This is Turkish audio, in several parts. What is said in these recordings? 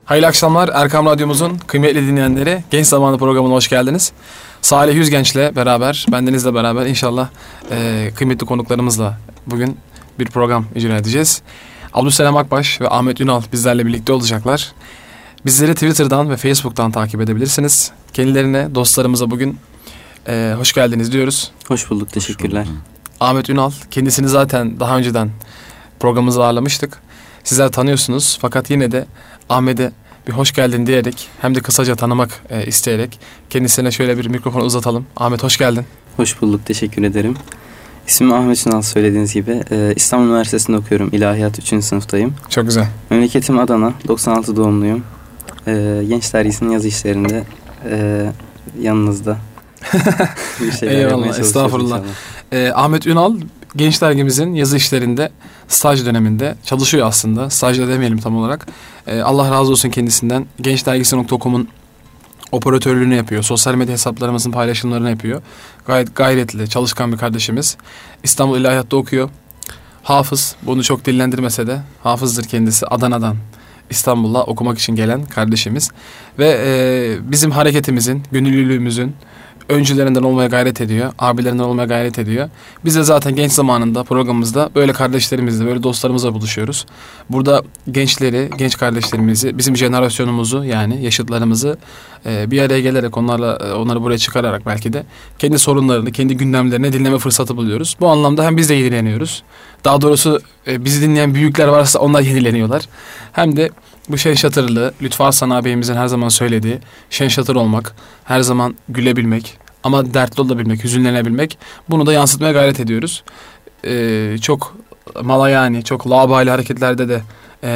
Hayırlı akşamlar Erkam Radyomuzun kıymetli dinleyenleri. Genç Zamanı programına hoş geldiniz. Salih Yüzgenç'le beraber, bendenizle beraber inşallah kıymetli konuklarımızla bugün bir program icra edeceğiz. Abdüsselam Akbaş ve Ahmet Ünal bizlerle birlikte olacaklar. Bizleri Twitter'dan ve Facebook'tan takip edebilirsiniz. Kendilerine, dostlarımıza bugün hoş geldiniz diyoruz. Hoş bulduk, teşekkürler. Ahmet Ünal, kendisini zaten daha önceden programımıza ağırlamıştık. Sizler tanıyorsunuz fakat yine de Ahmet'e bir hoş geldin diyerek hem de kısaca tanımak isteyerek kendisine şöyle bir mikrofonu uzatalım. Ahmet hoş geldin. Hoş bulduk, teşekkür ederim. İsmim Ahmet Ünal, söylediğiniz gibi. İstanbul Üniversitesi'nde okuyorum. İlahiyat 3. sınıftayım. Çok güzel. Memleketim Adana, 96 doğumluyum. Genç Dergisi'nin yazı işlerinde yanınızda bir şeyler yapmaya çalışıyoruz. Estağfurullah. Ahmet Ünal Genç Dergimizin yazı işlerinde staj döneminde çalışıyor aslında. Stajda demeyelim tam olarak. Allah razı olsun kendisinden. Gençdergisi.com'un operatörlüğünü yapıyor. Sosyal medya hesaplarımızın paylaşımlarını yapıyor. Gayet gayretli, çalışkan bir kardeşimiz. İstanbul İlahiyat'ta okuyor. Hafız, bunu çok dillendirmese de hafızdır kendisi. Adana'dan İstanbul'a okumak için gelen kardeşimiz. Ve bizim hareketimizin, gönüllülüğümüzün öncülerinden olmaya gayret ediyor. Abilerinden olmaya gayret ediyor. Biz de zaten genç zamanında programımızda böyle kardeşlerimizle, böyle dostlarımızla buluşuyoruz. Burada gençleri, genç kardeşlerimizi, bizim jenerasyonumuzu yani yaşıtlarımızı bir araya gelerek onları buraya çıkararak belki de kendi sorunlarını, kendi gündemlerini dinleme fırsatı buluyoruz. Bu anlamda hem biz de yenileniyoruz. Daha doğrusu bizi dinleyen büyükler varsa onlar yenileniyorlar. Hem de bu şen şatırlı, Lütfü Arslan ağabeyimizin her zaman söylediği şen şatır olmak, her zaman gülebilmek ama dertli olabilmek, hüzünlenebilmek, bunu da yansıtmaya gayret ediyoruz. Çok malayani, çok laubali hareketlerde de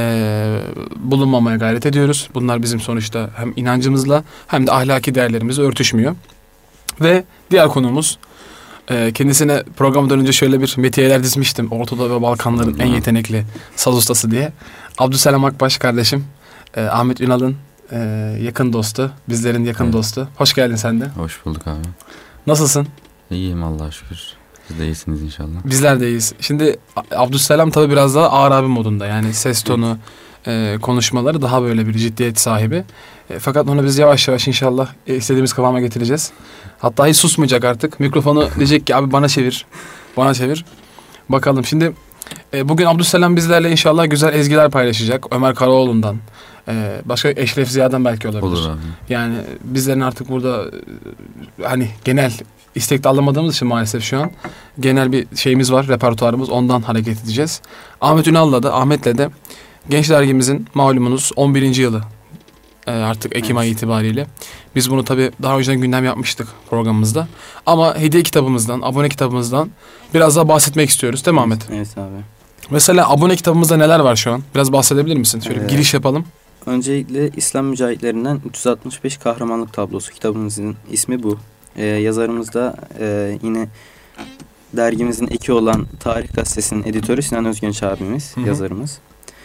bulunmamaya gayret ediyoruz. Bunlar bizim sonuçta hem inancımızla hem de ahlaki değerlerimizle örtüşmüyor. Ve diğer konuğumuz, kendisine programdan önce şöyle bir metiyeler dizmiştim. Ortadoğu ve Balkanların en yetenekli saz ustası diye. Abdüsselam Akbaş kardeşim, Ahmet Ünal'ın yakın dostu, bizlerin yakın dostu. Hoş geldin sen de. Hoş bulduk abi. Nasılsın? İyiyim Allah'a şükür. Siz de iyisiniz inşallah. Bizler de iyiyiz. Şimdi Abdüsselam tabii biraz daha ağır abi modunda. Yani ses tonu, konuşmaları daha böyle bir ciddiyet sahibi. Fakat onu biz yavaş yavaş inşallah istediğimiz kıvama getireceğiz. Hatta hiç susmayacak artık. Mikrofonu diyecek ki abi bana çevir. Bana çevir. Bakalım şimdi bugün Abdüsselam bizlerle inşallah güzel ezgiler paylaşacak. Ömer Karaoğlu'ndan. Başka Eşref Ziya'dan belki olabilir. Olur abi. Yani bizlerin artık burada hani genel istekte alamadığımız için maalesef şu an genel bir şeyimiz var, repertuarımız, ondan hareket edeceğiz. Ahmet Ahmet'le de Genç Dergimizin malumunuz 11. yılı artık Ekim ayı itibariyle. Biz bunu tabii daha önceden gündem yapmıştık programımızda. Ama hediye kitabımızdan, abone kitabımızdan biraz daha bahsetmek istiyoruz değil mi Ahmet? Evet abi. Mesela abone kitabımızda neler var şu an? Biraz bahsedebilir misin? Şöyle bir giriş yapalım. Öncelikle İslam mücahitlerinden 365 kahramanlık tablosu, kitabımızın ismi bu. Yazarımız da yine dergimizin eki olan Tarih Gazetesi'nin editörü Sinan Özgenç abimiz, yazarımız.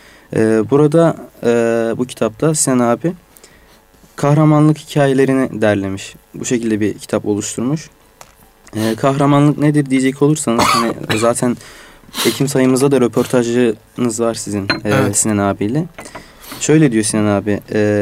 Burada bu kitapta Sinan abi kahramanlık hikayelerini derlemiş. Bu şekilde bir kitap oluşturmuş. Kahramanlık nedir diyecek olursanız hani zaten Ekim sayımızda da röportajınız var sizin evet. Sinan abiyle. Şöyle diyor Sinan abi,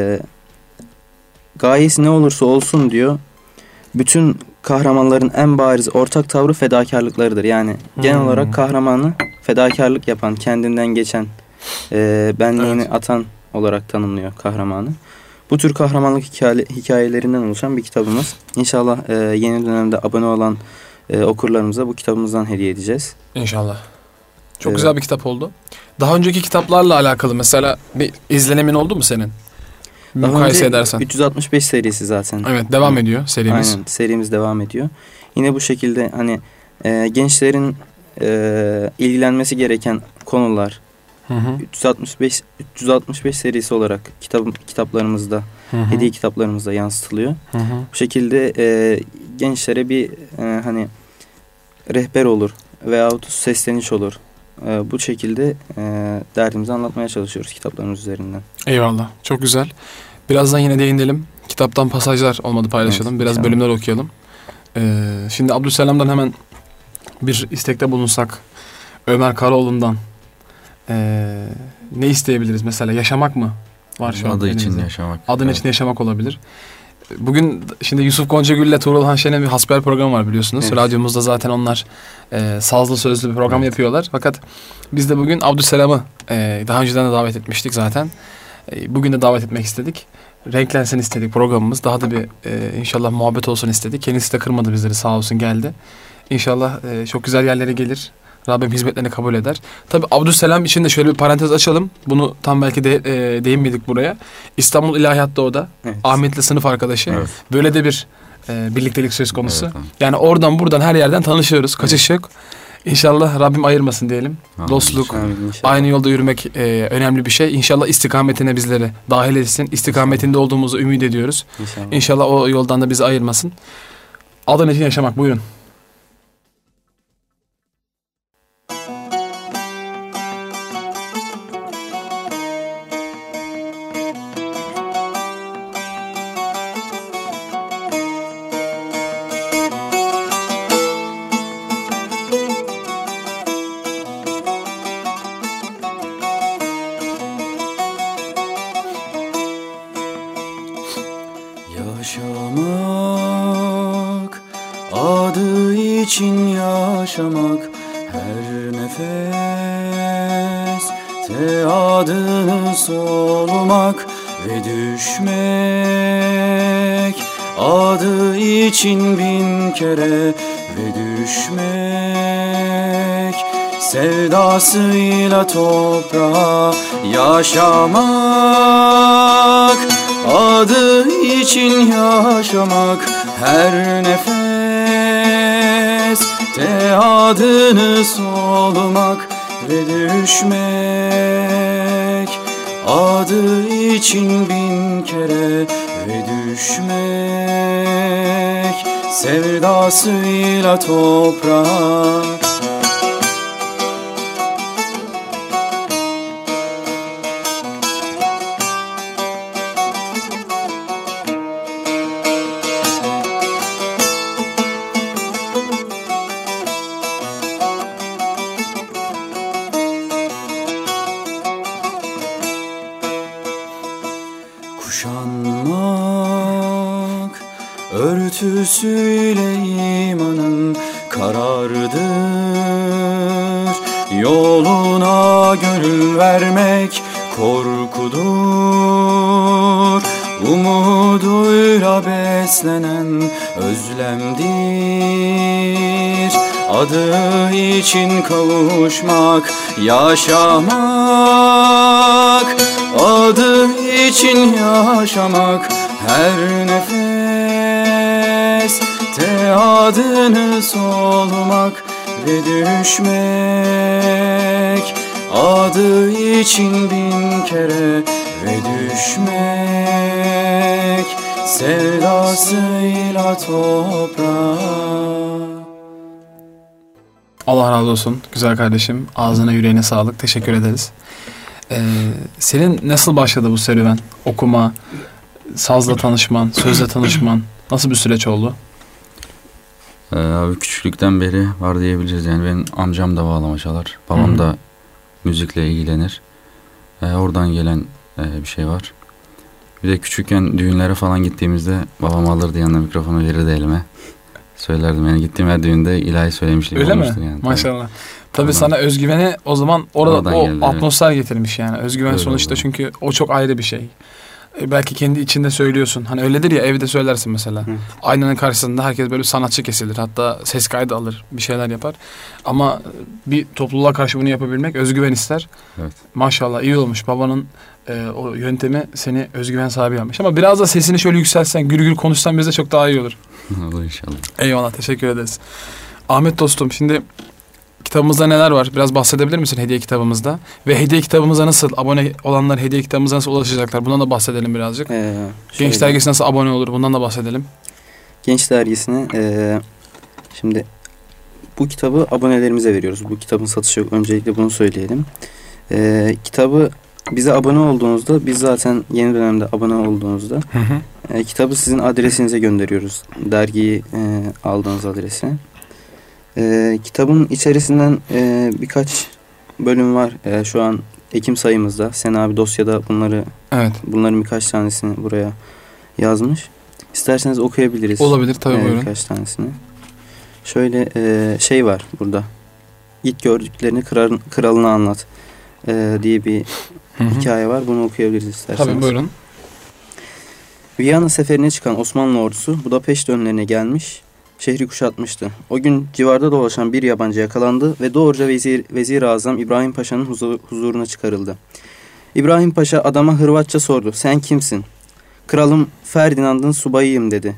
gayesi ne olursa olsun diyor, bütün kahramanların en bariz ortak tavrı fedakarlıklarıdır. Yani genel olarak kahramanı fedakarlık yapan, kendinden geçen, benliğini atan olarak tanımlıyor kahramanı. Bu tür kahramanlık hikayelerinden oluşan bir kitabımız. İnşallah yeni dönemde abone olan okurlarımıza bu kitabımızdan hediye edeceğiz. İnşallah. Çok güzel bir kitap oldu. Daha önceki kitaplarla alakalı mesela bir izlenemin oldu mu senin? Mukayese edersen. 365 serisi zaten. Evet, devam ediyor serimiz. Aynen, serimiz devam ediyor. Yine bu şekilde hani gençlerin ilgilenmesi gereken konular, 365 serisi olarak kitaplarımızda, hediye kitaplarımızda yansıtılıyor. Bu şekilde gençlere bir hani rehber olur veyahut sesleniş olur. Bu şekilde derdimizi anlatmaya çalışıyoruz kitaplarımız üzerinden. Eyvallah. Çok güzel. Birazdan yine değinelim. Kitaptan pasajlar olmadı paylaşalım. Evet, biraz bölümler okuyalım. Şimdi Abdüsselam'dan hemen bir istekte bulunsak, Ömer Karaoğlu'ndan ne isteyebiliriz mesela? Yaşamak mı? var şu an Adı için elimizde. yaşamak. Adın Evet. için yaşamak olabilir. Bugün şimdi Yusuf Goncagül ile Tuğrul Hanşen'in bir hasbihal programı var biliyorsunuz. Evet. Radyomuzda zaten onlar sazlı sözlü bir program yapıyorlar. Fakat biz de bugün Abdüsselam'ı daha önceden de davet etmiştik zaten. Bugün de davet etmek istedik. Renklensin istedik programımız. Daha da bir inşallah muhabbet olsun istedik. Kendisi de kırmadı bizleri, sağ olsun geldi. İnşallah çok güzel yerlere gelir. Rabbim hizmetlerini kabul eder. Tabii Abdüsselam için de şöyle bir parantez açalım. Bunu tam belki de değinmedik buraya. İstanbul İlahiyat'ta o da. Evet. Ahmet'le sınıf arkadaşı. Evet. Böyle de bir birliktelik söz konusu. Evet, tamam. Yani oradan buradan her yerden tanışıyoruz. Kaçış yok. İnşallah Rabbim ayırmasın diyelim. Amin. Dostluk, Amin inşallah. aynı yolda yürümek önemli bir şey. İnşallah istikametine bizleri dahil etsin. İstikametinde olduğumuzu ümit ediyoruz. İnşallah. İnşallah o yoldan da bizi ayırmasın. Adın için yaşamak, buyurun. Yaşamak, adı için yaşamak, her nefeste adını solumak ve düşmek, adı için bin kere ve düşmek, sevdasıyla toprağa yaşamak, adı için yaşamak, her nefeste adını solumak ve düşmek, adı için bin kere ve düşmek, sevdasıyla toprağa. Kuşanmak, örtüsüyle imanın karardır. Yoluna gönül vermek korkudur. Umuduyla beslenen özlemdir. Adı için kavuşmak, yaşamak, adı için yaşamak, her nefeste adını solumak ve düşmek, adı için bin kere ve düşmek, sevdasıyla toprağa. Allah razı olsun güzel kardeşim. Ağzına yüreğine sağlık. Teşekkür ederiz. Senin nasıl başladı bu serüven? Okuma, sazla tanışman, sözle tanışman. Nasıl bir süreç oldu? Abi küçüklükten beri var diyebiliriz. Yani benim amcam da bağlama çalar. Babam da müzikle ilgilenir. Oradan gelen bir şey var. Bir de küçükken düğünlere falan gittiğimizde babam alırdı yanına mikrofonu verirdi elime. Söylerdim yani gittiğim her düğünde ilahi söylemişliğim Öyle olmuştur mi? yani. Maşallah. Tabii Ondan- sana özgüveni o zaman orada Oradan o geldi, atmosfer getirmiş yani. Özgüven Öyle sonuçta oldu. çünkü o çok ayrı bir şey. Belki kendi içinde söylüyorsun. Hani öyledir ya, evde söylersin mesela. Hı. Aynanın karşısında herkes böyle sanatçı kesilir. Hatta ses kaydı alır, bir şeyler yapar. Ama bir topluluğa karşı bunu yapabilmek özgüven ister. Evet. Maşallah iyi olmuş. Babanın o yöntemi seni özgüven sahibi yapmış. Ama biraz da sesini şöyle yükselsen, gür gür konuşsan bize çok daha iyi olur. Olur inşallah. Eyvallah, teşekkür ederiz. Ahmet dostum, şimdi kitabımızda neler var? Biraz bahsedebilir misin hediye kitabımızda? Ve hediye kitabımıza nasıl, abone olanlar hediye kitabımıza nasıl ulaşacaklar? Bundan da bahsedelim birazcık. Genç Şöyle, Dergisi nasıl abone olur? Bundan da bahsedelim. Genç Dergisi'ne şimdi bu kitabı abonelerimize veriyoruz. Bu kitabın satışı yok. Öncelikle bunu söyleyelim. Kitabı bize abone olduğunuzda, biz zaten yeni dönemde abone olduğunuzda Hı hı. kitabı sizin adresinize gönderiyoruz. Dergiyi aldığınız adresine. Kitabın içerisinden birkaç bölüm var. Şu an Ekim sayımızda. Sen abi dosyada Evet. bunların birkaç tanesini buraya yazmış. İsterseniz okuyabiliriz. Olabilir tabii, buyurun. Birkaç tanesini. Şöyle şey var burada. Git gördüklerini kralına anlat diye bir hikaye var. Bunu okuyabiliriz isterseniz. Tabii, buyurun. Viyana seferine çıkan Osmanlı ordusu Budapeşte önlerine gelmiş, şehri kuşatmıştı. O gün civarda dolaşan bir yabancı yakalandı ve doğruca Vezir-i Azam İbrahim Paşa'nın huzuruna çıkarıldı. İbrahim Paşa adama Hırvatça sordu. Sen kimsin? Kralım Ferdinand'ın subayıyım dedi.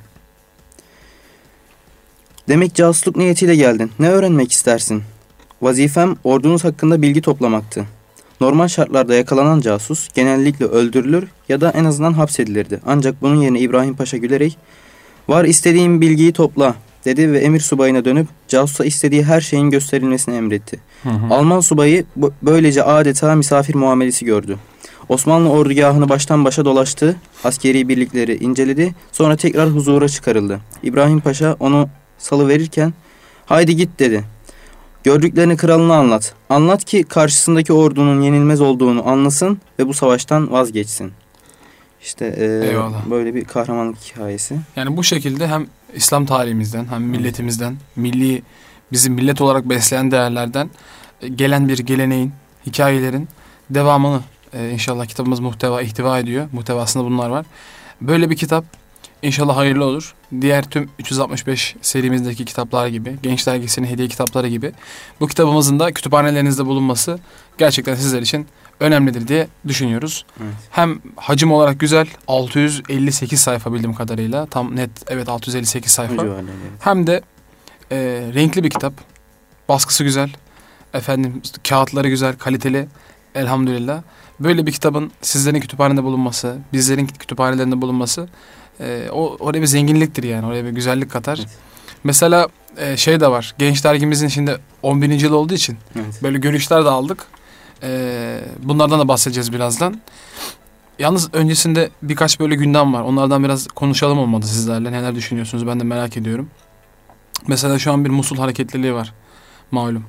Demek casusluk niyetiyle geldin. Ne öğrenmek istersin? Vazifem ordunuz hakkında bilgi toplamaktı. Normal şartlarda yakalanan casus genellikle öldürülür ya da en azından hapsedilirdi. Ancak bunun yerine İbrahim Paşa gülerek "Var istediğim bilgiyi topla" dedi ve emir subayına dönüp casusa istediği her şeyin gösterilmesini emretti. Alman subayı böylece adeta misafir muamelesi gördü. Osmanlı ordugahını baştan başa dolaştı, askeri birlikleri inceledi, sonra tekrar huzura çıkarıldı. İbrahim Paşa onu salıverirken "Haydi git" dedi. "Gördüklerini kralına anlat. Anlat ki karşısındaki ordunun yenilmez olduğunu anlasın ve bu savaştan vazgeçsin." İşte Eyvallah. böyle bir kahramanlık hikayesi. Yani bu şekilde hem İslam tarihimizden hem milletimizden, bizi millet olarak besleyen değerlerden gelen bir geleneğin, hikayelerin devamını inşallah kitabımız ihtiva ediyor. Muhtevasında bunlar var. Böyle bir kitap inşallah hayırlı olur. Diğer tüm 365 serimizdeki kitaplar gibi, Genç Dergisi'nin hediye kitapları gibi bu kitabımızın da kütüphanelerinizde bulunması gerçekten sizler için önemlidir diye düşünüyoruz. Evet. Hem hacim olarak güzel, 658 sayfa bildiğim kadarıyla, tam net, evet 658 sayfa. Hem de renkli bir kitap, baskısı güzel, kağıtları güzel, kaliteli, elhamdülillah. Böyle bir kitabın sizlerin kütüphanede bulunması, bizlerin kütüphanelerinde bulunması oraya bir zenginliktir yani, oraya bir güzellik katar. Evet. Mesela şey de var, Genç Dergimizin şimdi 11. yıl olduğu için böyle görüşler de aldık. Bunlardan da bahsedeceğiz birazdan. Yalnız öncesinde birkaç böyle gündem var. Onlardan biraz konuşalım olmadı sizlerle. Neler düşünüyorsunuz, ben de merak ediyorum. Mesela şu an bir Musul hareketliliği var malum.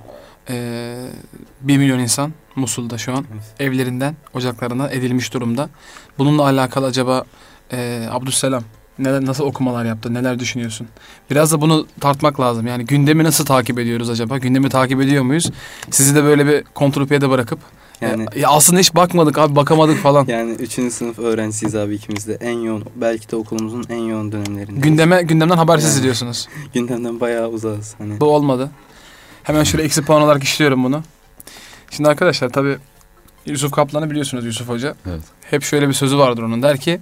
1 milyon insan Musul'da şu an evlerinden, ocaklarına edilmiş durumda. Bununla alakalı acaba Abdüsselam nasıl okumalar yaptı, neler düşünüyorsun? Biraz da bunu tartmak lazım. Yani gündemi nasıl takip ediyoruz acaba? Gündemi takip ediyor muyuz? Sizi de böyle bir kontrpiyede bırakıp yani aslında hiç bakmadık abi, bakamadık falan. Yani 3. sınıf öğrencisiyiz abi, ikimiz de en yoğun, belki de okulumuzun en yoğun dönemlerinde. Gündemden habersiz ediyorsunuz. Gündemden bayağı uzağız. Bu olmadı. Hemen şöyle eksi puan olarak işliyorum bunu. Şimdi arkadaşlar tabii Yusuf Kaplan'ı biliyorsunuz, Yusuf Hoca. Evet. Hep şöyle bir sözü vardır onun, der ki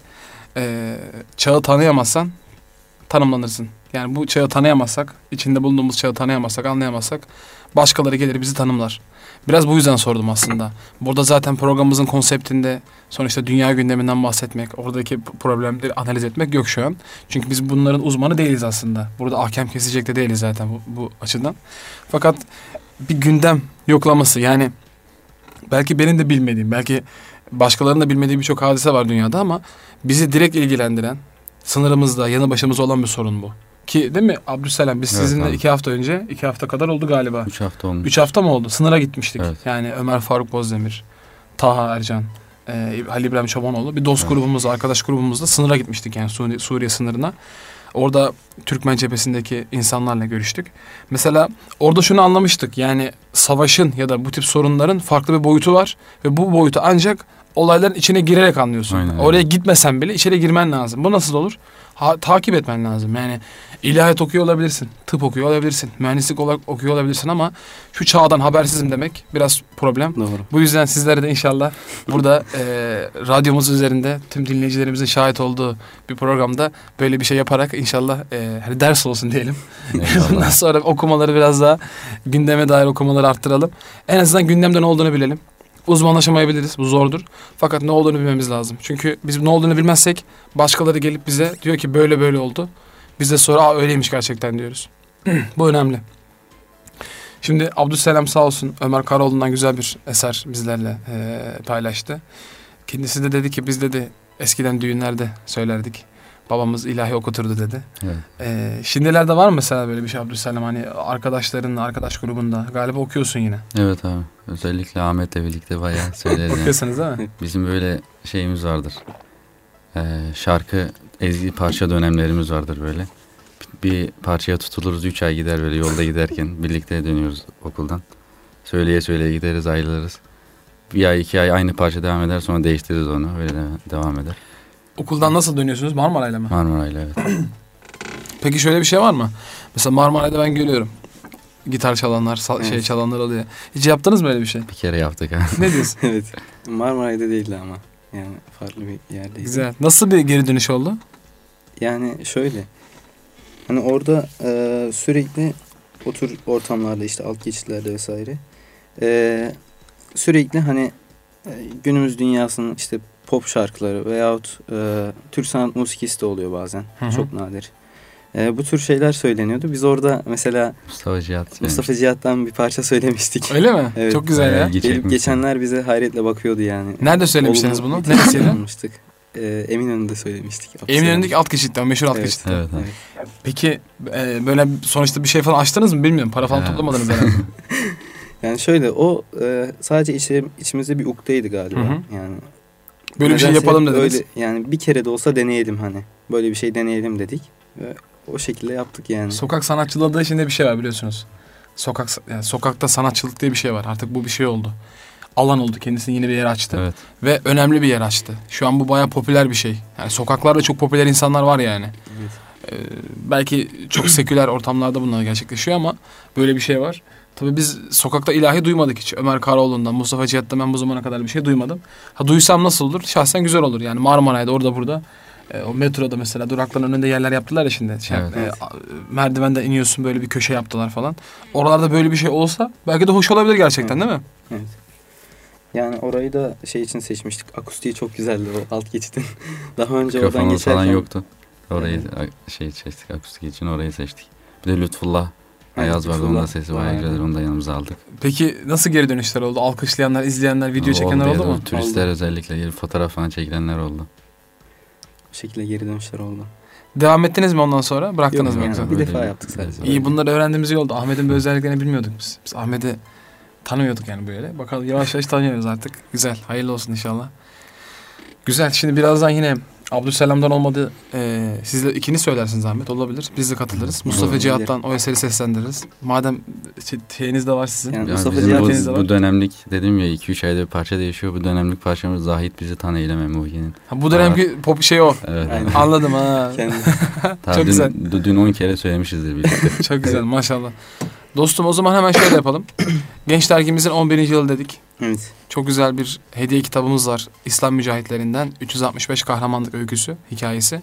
çağı tanıyamazsan tanımlanırsın. Yani bu çağı tanıyamazsak, içinde bulunduğumuz çağı tanıyamazsak, anlayamazsak başkaları gelir bizi tanımlar. Biraz bu yüzden sordum aslında. Burada zaten programımızın konseptinde sonuçta dünya gündeminden bahsetmek, oradaki problemleri analiz etmek yok şu an. Çünkü biz bunların uzmanı değiliz aslında. Burada ahkam kesecek de değiliz zaten bu açıdan. Fakat bir gündem yoklaması, yani belki benim de bilmediğim, belki başkalarının da bilmediği birçok hadise var dünyada ama bizi direkt ilgilendiren, sınırımızda, yanı başımızda olan bir sorun bu. Ki değil mi Abdüsselam, biz sizinle abi 2 hafta önce, 2 hafta kadar oldu galiba. 3 hafta olmuş. 3 hafta mı oldu? Sınıra gitmiştik. Evet. Yani Ömer Faruk Bozdemir, Taha Ercan, Halil İbrahim Çobanoğlu, bir dost grubumuzla, arkadaş grubumuzla sınıra gitmiştik, yani Suriye sınırına. Orada Türkmen cephesindeki insanlarla görüştük. Mesela orada şunu anlamıştık, yani savaşın ya da bu tip sorunların farklı bir boyutu var ve bu boyutu ancak olayların içine girerek anlıyorsun. Aynen. Oraya gitmesen bile içeri girmen lazım. Bu nasıl olur? Takip etmen lazım. Yani ilahiyat okuyor olabilirsin, tıp okuyor olabilirsin, mühendislik olarak okuyor olabilirsin ama şu çağdan habersizim demek biraz problem. Doğru. Bu yüzden sizlere de inşallah burada radyomuz üzerinde tüm dinleyicilerimizin şahit olduğu bir programda böyle bir şey yaparak inşallah hani ders olsun diyelim. Bundan sonra okumaları biraz daha, gündeme dair okumaları arttıralım. En azından gündemde ne olduğunu bilelim. Uzmanlaşamayabiliriz, bu zordur. Fakat ne olduğunu bilmemiz lazım. Çünkü biz ne olduğunu bilmezsek başkaları gelip bize diyor ki böyle böyle oldu. Biz de sonra öyleymiş gerçekten diyoruz. Bu önemli. Şimdi Abdüsselam sağ olsun Ömer Karaoğlu'ndan güzel bir eser bizlerle paylaştı. Kendisi de dedi ki biz dedi eskiden düğünlerde söylerdik. Babamız ilahi okuturdu dedi. Evet. Şimdilerde var mı mesela böyle bir şey Abdüsselam? Hani arkadaşlarınla, arkadaş grubunda galiba okuyorsun yine. Evet abi. Özellikle Ahmet'le birlikte bayağı söyleriz. Yani. Okuyorsunuz değil mi? Bizim böyle şeyimiz vardır. Şarkı, ezgi parça dönemlerimiz vardır böyle. Bir parçaya tutuluruz, 3 ay gider böyle yolda giderken birlikte dönüyoruz okuldan. Söyleye söyleye gideriz, ayrılırız. 1 ay 2 ay aynı parça devam eder, sonra değiştiririz onu, öyle devam eder. Okuldan nasıl dönüyorsunuz? Marmaray'la mı? Marmaray'la evet. Peki şöyle bir şey var mı? Mesela Marmaray'da ben görüyorum. Gitar çalanlar, Evet. çalanlar oluyor. Hiç yaptınız mı öyle bir şey? Bir kere yaptık ha. Ne diyorsun? Evet. Marmaray'da değildi ama. Yani farklı bir yerdeydi. Güzel. Nasıl bir geri dönüş oldu? Yani şöyle. Hani orada sürekli o tür ortamlarda işte alt geçitlerde vesaire sürekli hani günümüz dünyasının işte pop şarkıları veyahut Türk sanat musikisi de oluyor bazen. Hı hı. Çok nadir. Bu tür şeyler söyleniyordu. Biz orada mesela Mustafa Cihat. Mustafa Cihat'tan bir parça söylemiştik. Öyle mi? Evet. Çok güzel ya. Bayağı Gelip geçenler bize hayretle bakıyordu yani. Nerede söylemiştiniz Olumlu bunu? bir tepki Neresiyle? almıştık. Eminönü'nde söylemiştik. Eminönü'ndeki alt geçitte, o meşhur alt Evet. geçitte. Evet, evet. Evet. Peki böyle sonuçta bir şey falan açtınız mı bilmiyorum. Para falan Evet. toplamadınız herhalde. Yani şöyle o sadece içimizde bir ukdeydi galiba. Hı hı. Yani Böyle bir şey nedense yapalım hep dediniz. öyle, yani bir kere de olsa deneyelim hani. Böyle bir şey deneyelim dedik. Ve o şekilde yaptık yani. Sokak sanatçılığı da içinde bir şey var biliyorsunuz. Yani sokakta sanatçılık diye bir şey var. Artık bu bir şey oldu. Alan oldu. Kendisine yeni bir yer açtı. Evet. Ve önemli bir yer açtı. Şu an bu bayağı popüler bir şey. Yani sokaklarda çok popüler insanlar var yani. Evet. Belki çok seküler ortamlarda bunlar gerçekleşiyor ama böyle bir şey var. Tabii biz sokakta ilahi duymadık hiç. Ömer Karaoğlu'ndan, Mustafa Cihat'tan ben bu zamana kadar bir şey duymadım. Ha duysam nasıl olur? Şahsen güzel olur. Yani Marmaray'da orada burada. O metroda mesela durakların önünde yerler yaptılar ya şimdi. Evet. Merdivenden iniyorsun böyle bir köşe yaptılar falan. Oralarda böyle bir şey olsa belki de hoş olabilir gerçekten değil mi? Evet. Yani orayı da şey için seçmiştik. Akustiği çok güzeldi o alt geçitin. Daha önce oradan Mikrofonumuz geçerken. falan yoktu. Orayı seçtik, akustik için orayı seçtik. Bir de Lütfullah Ayaz vardı, onun da sesi bayağı güzel, onu da yanımıza aldık. Peki nasıl geri dönüşler oldu? Alkışlayanlar, izleyenler, video çekenler oldu mu? Turistler özellikle gelip fotoğraf falan çekilenler oldu. Bu şekilde geri dönüşler oldu. Devam ettiniz mi ondan sonra? Bıraktınız Yok mı? yani, yoksa? bir Öyle defa bir- yaptık sadece. İyi, bunları öğrendiğimiz iyi oldu. Ahmet'in bu özelliklerini bilmiyorduk biz. Biz Ahmet'i tanımıyorduk yani böyle. Bakalım yavaş yavaş tanıyoruz artık. Güzel. Hayırlı olsun inşallah. Güzel. Şimdi birazdan yine Abdüsselam'dan olmadı. Siz de ikiniz söylersiniz Ahmet. Olabilir. Biz de katılırız. Mustafa Olabilir. Cihat'tan o eseri seslendiririz. Madem şeyiniz de var sizin. Yani Yani Mustafa bizim Cihat'ınız da var. bu dönemlik dedim ya 2-3 ayda bir parça değişiyor. Bu dönemlik parçamız Zahit Bizi Tan Eyleme Muhyi'nin. Ha, bu dönemki pop şey o. Evet. Aynen. Anladım ha. Kendi. Tabii Çok güzel. Dün 10 kere söylemişizdir birlikte. Çok güzel maşallah. Dostum o zaman hemen şöyle yapalım. Genç dergimizin 11. yılı dedik. Evet. Çok güzel bir hediye kitabımız var. İslam mücahitlerinden 365 kahramanlık öyküsü, hikayesi.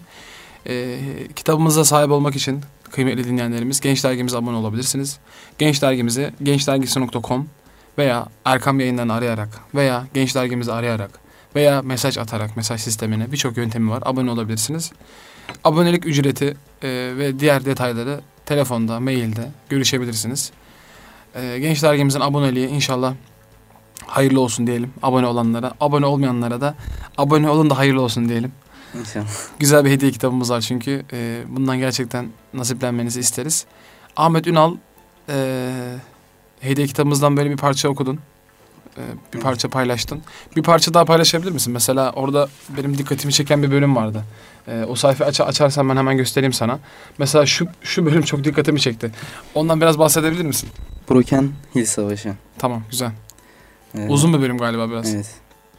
Kitabımıza sahip olmak için kıymetli dinleyenlerimiz Genç Dergimize abone olabilirsiniz. Genç Dergimizi gençdergisi.com veya Erkam Yayınları'nı arayarak veya Genç Dergimizi arayarak veya mesaj atarak, mesaj sistemine birçok yöntemi var. Abone olabilirsiniz. Abonelik ücreti ve diğer detayları telefonda, mailde görüşebilirsiniz. Genç Dergimizin aboneliği inşallah hayırlı olsun diyelim abone olanlara. Abone olmayanlara da abone olun da hayırlı olsun diyelim. İnşallah. Güzel bir hediye kitabımız var çünkü. Bundan gerçekten nasiplenmenizi isteriz. Ahmet Ünal hediye kitabımızdan böyle bir parça okudun. Bir parça paylaştın. Bir parça daha paylaşabilir misin? Mesela orada benim dikkatimi çeken bir bölüm vardı. O sayfayı açarsan ben hemen göstereyim sana. Mesela şu bölüm çok dikkatimi çekti. Ondan biraz bahsedebilir misin? Broken Hill Savaşı. Tamam, güzel. Evet. Uzun bir bölüm galiba biraz. Evet.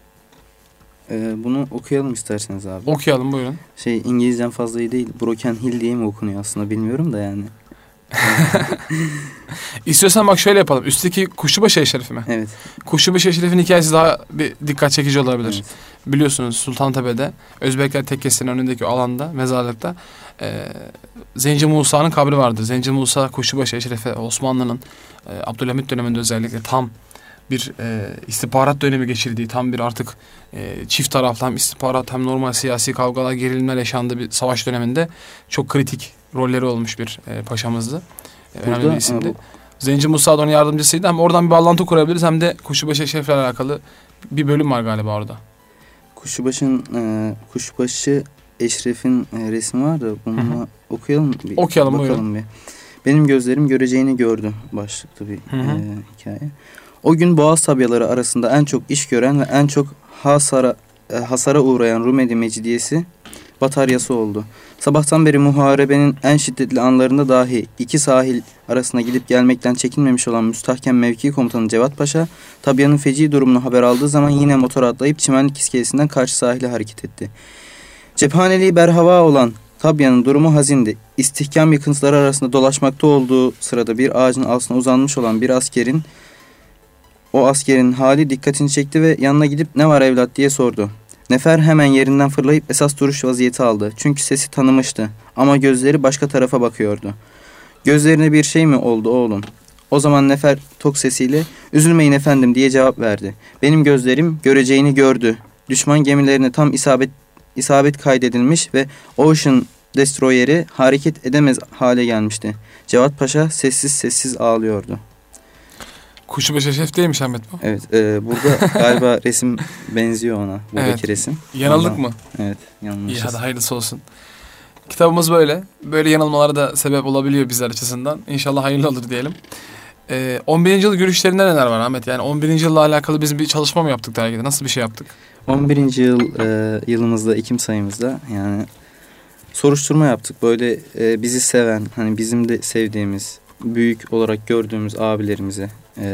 Bunu okuyalım isterseniz abi. Okuyalım, buyurun. İngilizcem fazla iyi değil. Broken Hill diye mi okunuyor aslında bilmiyorum da yani. İstiyorsan bak şöyle yapalım. Üstteki Kuşlubaşı Şerifi mi? Evet. Kuşlubaşı Şerif'in hikayesi daha bir dikkat çekici olabilir. Evet. Biliyorsunuz Sultantepe'de Özbekler Tekkesi'nin önündeki alanda, mezarlıkta Zenci Musa'nın kabri vardır. Zenci Musa Kuşlubaşı Şerife Osmanlı'nın Abdülhamit döneminde özellikle tam bir istihbarat dönemi geçirdiği, tam bir artık çift taraflı hem istihbarat hem normal siyasi kavgalar, gerilimler yaşandığı bir savaş döneminde çok kritik rolleri olmuş bir paşamızdı. Önemli bir isimdi. Zenci Musa da onun yardımcısıydı. Hem oradan bir bağlantı kurabiliriz hem de Kuşlubaşı Şerif'le alakalı bir bölüm var galiba orada. Kuşbaşı Eşref'in resmi var da bunu okuyalım bir. Okuyalım, bakalım buyurun. bir. Benim gözlerim göreceğini gördü başlıklı bir hikaye. O gün Boğaz tabyaları arasında en çok iş gören ve en çok hasara uğrayan Rumeli Mecidiyesi bataryası oldu. Sabahtan beri muharebenin en şiddetli anlarında dahi iki sahil arasına gidip gelmekten çekinmemiş olan müstahkem mevki komutanı Cevat Paşa, tabianın feci durumunu haber aldığı zaman yine motora atlayıp çimenlik iskelesinden karşı sahile hareket etti. Cephaneliği berhava olan tabianın durumu hazindi. İstihkam yıkıntıları arasında dolaşmakta olduğu sırada bir ağacın altına uzanmış olan bir askerin hali dikkatini çekti ve yanına gidip "Ne var evlat?" diye sordu. Nefer hemen yerinden fırlayıp esas duruş vaziyeti aldı. Çünkü sesi tanımıştı ama gözleri başka tarafa bakıyordu. "Gözlerine bir şey mi oldu oğlum?" O zaman Nefer tok sesiyle "Üzülmeyin efendim" diye cevap verdi. "Benim gözlerim göreceğini gördü. Düşman gemilerine tam isabet kaydedilmiş ve Ocean Destroyer'i hareket edemez hale gelmişti." Cevat Paşa sessiz sessiz ağlıyordu. Kuşbaşı Şef değilmiş Ahmet bu. Evet, burada galiba resim benziyor ona. Buradaki Evet. resim. Yanıldık mı? Evet, İyi, yanlışız. hadi hayırlısı olsun. Kitabımız böyle. Böyle yanılmalara da sebep olabiliyor bizler açısından. İnşallah hayırlı olur diyelim. 11. yıl görüşlerinde neler var Ahmet? Yani 11. yılla alakalı biz bir çalışma mı yaptık dergide? Nasıl bir şey yaptık? 11. yılımızda, Ekim sayımızda yani soruşturma yaptık. Böyle bizi seven, hani bizim de sevdiğimiz, büyük olarak gördüğümüz abilerimize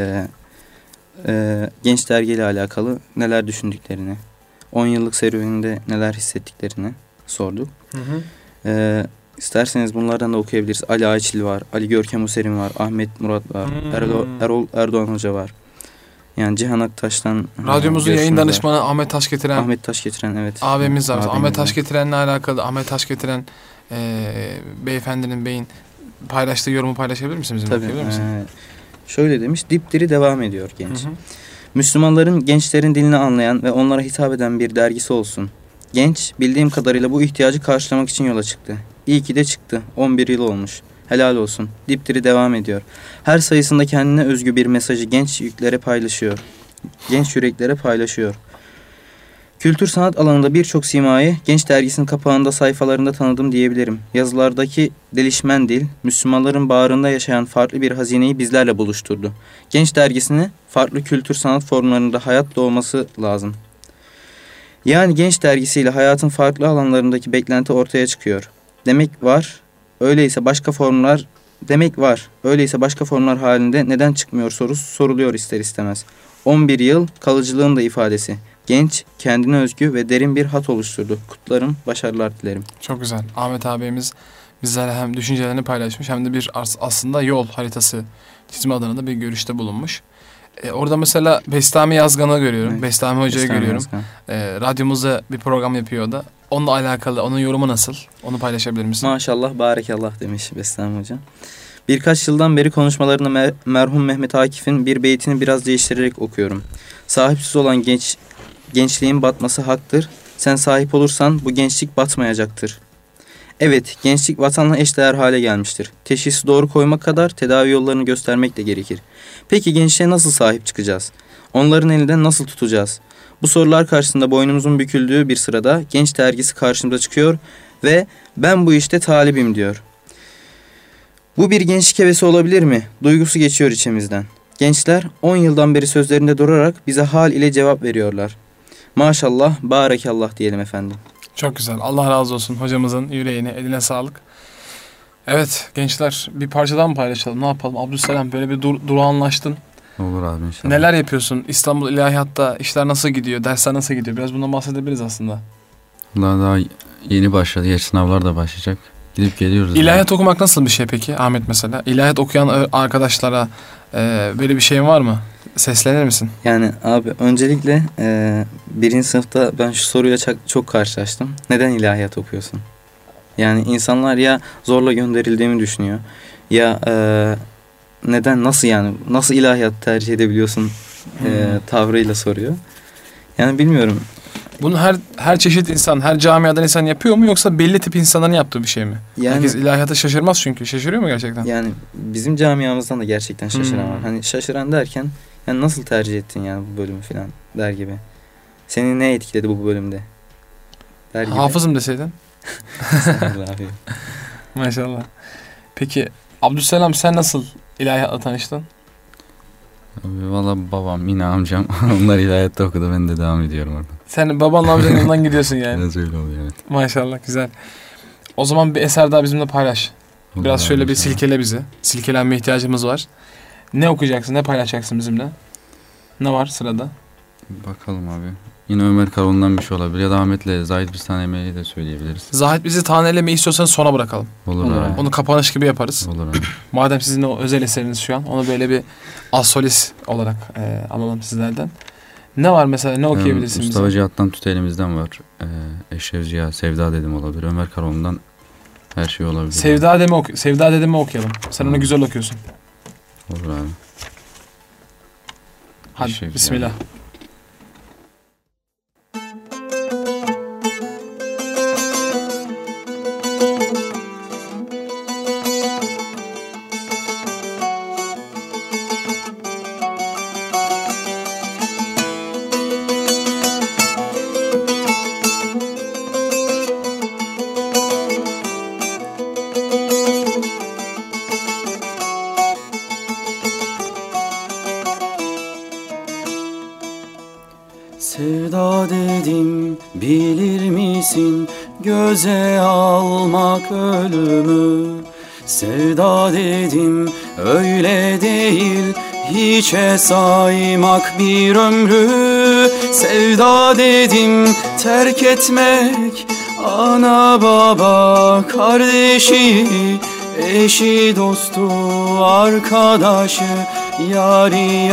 genç dergiyle alakalı neler düşündüklerini, 10 yıllık serüveninde neler hissettiklerini sorduk. Hı hı. İsterseniz bunlardan da okuyabiliriz. Ali Ayçil var, Ali Görkem Userin var, Ahmet Murat var, Erol Erdoğan Hoca var. Yani Cihan Aktaş'tan Radyomuzun yayın görüşümüz var. danışmanı Ahmet Taşgetiren. Ahmet Taşgetiren, evet. Abimiz var. Abimiz Ahmet var. Taşgetiren'le alakalı Ahmet Taşgetiren beyefendinin beyin paylaştığı yorumu paylaşabilir misin bizimle? Tabii. Okuyabilir misin? Şöyle demiş: dipdiri devam ediyor genç. Hı hı. Müslümanların, gençlerin dilini anlayan ve onlara hitap eden bir dergisi olsun. Genç, bildiğim kadarıyla bu ihtiyacı karşılamak için yola çıktı. İyi ki de çıktı. 11 yıl olmuş. Helal olsun. Dipdiri devam ediyor. Her sayısında kendine özgü bir mesajı genç yüreklere paylaşıyor. Kültür sanat alanında birçok simayı Genç dergisinin kapağında, sayfalarında tanıdım diyebilirim. Yazılardaki delişmen dil, Müslümanların bağrında yaşayan farklı bir hazineyi bizlerle buluşturdu. Genç dergisini farklı kültür sanat formlarında hayat doğması lazım. Yani Genç dergisiyle hayatın farklı alanlarındaki beklenti ortaya çıkıyor. Demek var, öyleyse başka formlar halinde neden çıkmıyor sorusu soruluyor ister istemez. 11 yıl kalıcılığın da ifadesi. Genç, kendine özgü ve derin bir hat oluşturdu. Kutlarım, başarılar dilerim. Çok güzel. Ahmet abimiz bizlerle hem düşüncelerini paylaşmış hem de bir aslında yol haritası çizme adına da bir görüşte bulunmuş. Orada mesela Bestami Yazgan'ı görüyorum. Evet. Bestami Hoca'yı Bestami görüyorum. Yazgan. Radyomuzda bir program yapıyor o da. Onunla alakalı, onun yorumu nasıl? Onu paylaşabilir misin? Maşallah, barekallah demiş Bestami Hoca. Birkaç yıldan beri konuşmalarını merhum Mehmet Akif'in bir beytini biraz değiştirerek okuyorum. Sahipsiz olan gençliğin batması haktır. Sen sahip olursan bu gençlik batmayacaktır. Evet, gençlik vatanla eşdeğer hale gelmiştir. Teşhisi doğru koymak kadar tedavi yollarını göstermek de gerekir. Peki gençliğe nasıl sahip çıkacağız? Onların elinden nasıl tutacağız? Bu sorular karşısında boynumuzun büküldüğü bir sırada Genç dergisi karşımıza çıkıyor ve "Ben bu işte talibim" diyor. Bu bir gençlik hevesi olabilir mi? Duygusu geçiyor içimizden. Gençler 10 yıldan beri sözlerinde durarak bize hal ile cevap veriyorlar. Maşallah, barekallah diyelim efendim. Çok güzel. Allah razı olsun hocamızın yüreğine, eline sağlık. Evet gençler, bir parçadan mı paylaşalım? Ne yapalım? Abdülselam, böyle bir durağanlaştın. Olur abi inşallah. Neler yapıyorsun? İstanbul İlahiyat'ta işler nasıl gidiyor? Dersler nasıl gidiyor? Biraz bundan bahsedebiliriz aslında. Daha yeni başladı. Geç sınavlar da başlayacak. Gidip geliyoruz. İlahiyat okumak nasıl bir şey peki Ahmet mesela? İlahiyat okuyan arkadaşlara böyle bir şeyin var mı? Seslenir misin? Yani abi öncelikle birinci sınıfta ben şu soruyla çok karşılaştım. Neden ilahiyat okuyorsun? Yani insanlar ya zorla gönderildiğimi düşünüyor. Ya neden, nasıl yani? Nasıl ilahiyat tercih edebiliyorsun tavrıyla soruyor. Yani bilmiyorum. Bunu her çeşit insan, her camiadan insan yapıyor mu, yoksa belli tip insanların yaptığı bir şey mi? Yani, herkes ilahiyata şaşırmaz çünkü. Şaşırıyor mu gerçekten? Yani bizim camiamızdan da gerçekten şaşıran var. Hani şaşıran derken yani nasıl tercih ettin yani bu bölümü falan der gibi. Seni ne etkiledi bu bölümde? Der gibi. Hafızım deseydin. Abi. Maşallah. Peki Abdüsselam, sen nasıl ilahiyatla tanıştın? Abi valla babam, yine amcam onlar ilahiyatta okudu, ben de devam ediyorum orada. Sen babanla amcanın yanından gidiyorsun yani. Biraz öyle oluyor, evet. Maşallah, güzel. O zaman bir eser daha bizimle paylaş. Olur Biraz abi, şöyle bir inşallah. silkele bizi. Silkelenme ihtiyacımız var. Ne okuyacaksın, ne paylaşacaksın bizimle? Ne var sırada? Bakalım abi. Yine Ömer Karaoğlu'ndan bir şey olabilir ya da Ahmet'le Zahid Bistaneme'yi de söyleyebiliriz. Zahid bizi tanelemeyi istiyorsanız sona bırakalım. Olur abi. Onu kapanış gibi yaparız. Olur abi. Madem sizin o özel eseriniz şu an, onu böyle bir as-solis olarak alalım sizlerden. Ne var mesela, ne okuyabilirsiniz? Mustafa Cihat'tan Tut Elimizden var. Eşref Ziya, Sevda Dedim olabilir. Ömer Karaoğlu'ndan her şey olabilir. Sevda Dedem'i okuyalım. Sen onu güzel okuyorsun. Olur abi. Hadi Eşref bismillah. Ziya. Sevda dedim bilir misin, göze almak ölümü. Sevda dedim öyle değil, hiçe saymak bir ömrü. Sevda dedim terk etmek ana baba kardeşi, eşi dostu arkadaşı, yari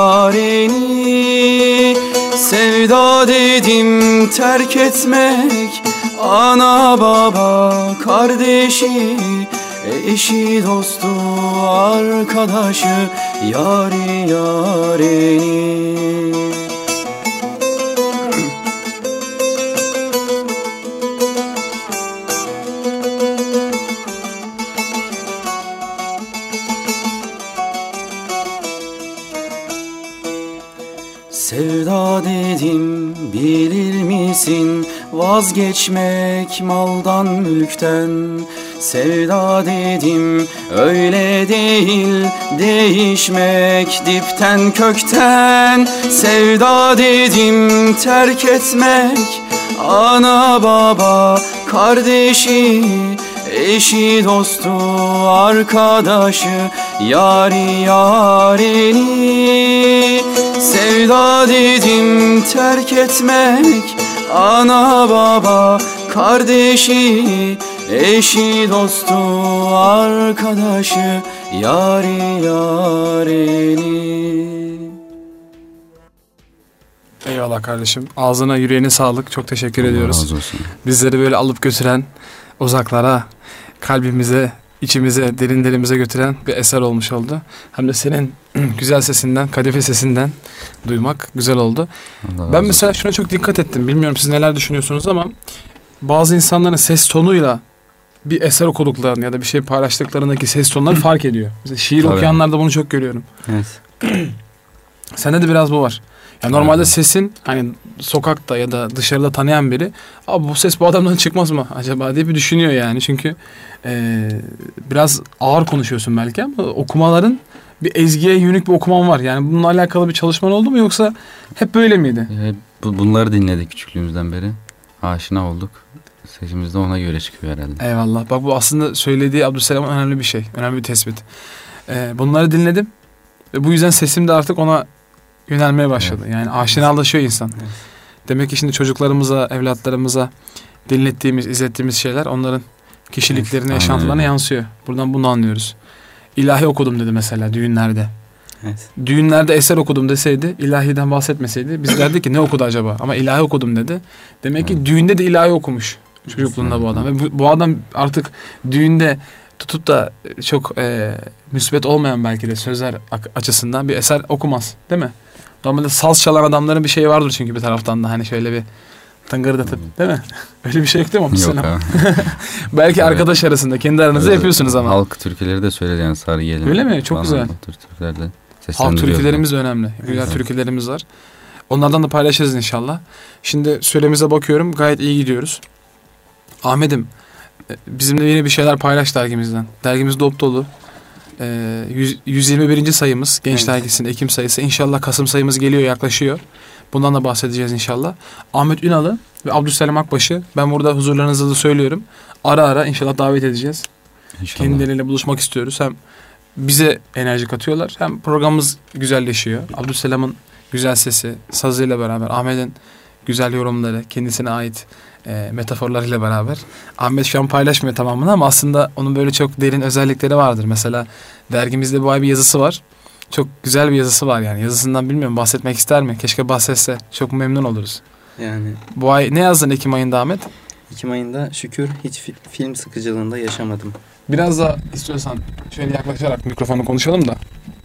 yareni. Sevda dedim terk etmek ana baba kardeşi, eşi dostu arkadaşı, yari yareni. Sevda dedim bilir misin, vazgeçmek maldan mülkten. Sevda dedim öyle değil, değişmek dipten kökten. Sevda dedim terk etmek ana baba kardeşi, eşi dostu arkadaşı, yari yareni. Sevda dedim terk etmek ana baba kardeşi, eşi dostu arkadaşı, yari yareni. Eyvallah kardeşim. Ağzına yüreğine sağlık. Çok teşekkür ediyoruz. Allah razı olsun. Bizleri böyle alıp götüren, uzaklara, kalbimize, içimize, derinlerimize götüren bir eser olmuş oldu. Hem de senin güzel sesinden, kadife sesinden duymak güzel oldu. Allah razı Ben olsun. mesela şuna çok dikkat ettim. Bilmiyorum siz neler düşünüyorsunuz ama bazı insanların ses tonuyla bir eser okuduklarını ya da bir şey paylaştıklarındaki ses tonları fark ediyor. Mesela şiir Tabii. okuyanlarda bunu çok görüyorum. Evet. Sende de biraz bu var. Ya normalde Aynen. sesin hani sokakta ya da dışarıda tanıyan biri, abi bu ses bu adamdan çıkmaz mı acaba diye bir düşünüyor yani. Çünkü biraz ağır konuşuyorsun belki ama okumaların bir ezgiye yönelik bir okuman var. Yani bununla alakalı bir çalışman oldu mu yoksa hep böyle miydi? Bunları dinledik küçüklüğümüzden beri. Aşina olduk. Sesimiz de ona göre çıkıyor herhalde. Eyvallah. Bak bu aslında söylediği Abdüsselam'ın önemli bir şey. Önemli bir tespit. Bunları dinledim. Ve bu yüzden sesim de artık ona yönelmeye başladı. Evet. Yani aşinalaşıyor insan. Evet. Demek ki şimdi çocuklarımıza, evlatlarımıza dinlettiğimiz, izlettiğimiz şeyler onların kişiliklerine, Evet, yaşantılarına aynen öyle. yansıyor. Buradan bunu anlıyoruz. İlahi okudum dedi mesela düğünlerde. Evet. Düğünlerde eser okudum deseydi, ilahiden bahsetmeseydi biz derdik ki ne okudu acaba? Ama ilahi okudum dedi. Demek ki Evet. düğünde de ilahi okumuş çocukluğunda bu adam. Ve bu adam artık düğünde tutup da çok müsbet olmayan belki de sözler açısından bir eser okumaz. Değil mi? Normalde saz çalan adamların bir şeyi vardır çünkü bir taraftan da hani şöyle bir tıngırdatıp, değil mi? Öyle bir şey yok değil mi? Yok abi. Belki Evet. arkadaş arasında kendi aranızda Evet, yapıyorsunuz ama. Halk türküleri de söyledi yani Sarı Gelin. Öyle mi? Çok falan, güzel. o tür türkülerde Halk seslendiriyoruz. türkülerimiz de önemli. Güzel Evet. türkülerimiz var. Onlardan da paylaşırız inşallah. Şimdi süremize bakıyorum. Gayet iyi gidiyoruz. Ahmet'im, bizimle yine bir şeyler paylaş dergimizden. Dergimiz dop dolu. 121. sayımız Genç Dergisi'nin Ekim sayısı. İnşallah Kasım sayımız geliyor, yaklaşıyor. Bundan da bahsedeceğiz inşallah. Ahmet Ünal'ı ve Abdüsselam Akbaş'ı ben burada huzurlarınızda da söylüyorum. Ara ara inşallah davet edeceğiz. İnşallah. Kendileriyle buluşmak istiyoruz. Hem bize enerji katıyorlar hem programımız güzelleşiyor. Abdüsselam'ın güzel sesi, sazıyla beraber, Ahmet'in güzel yorumları, kendisine ait metaforlarıyla beraber. Ahmet şu an paylaşmıyor tamamını ama aslında onun böyle çok derin özellikleri vardır. Mesela dergimizde bu ay bir yazısı var. Çok güzel bir yazısı var yani. Yazısından bilmiyorum, bahsetmek ister mi? Keşke bahsetse. Çok memnun oluruz. Yani Bu ay ne yazdın Ekim ayında Ahmet? Ekim ayında şükür hiç film sıkıcılığında yaşamadım. Biraz da istiyorsan şöyle yaklaşarak mikrofonu konuşalım da.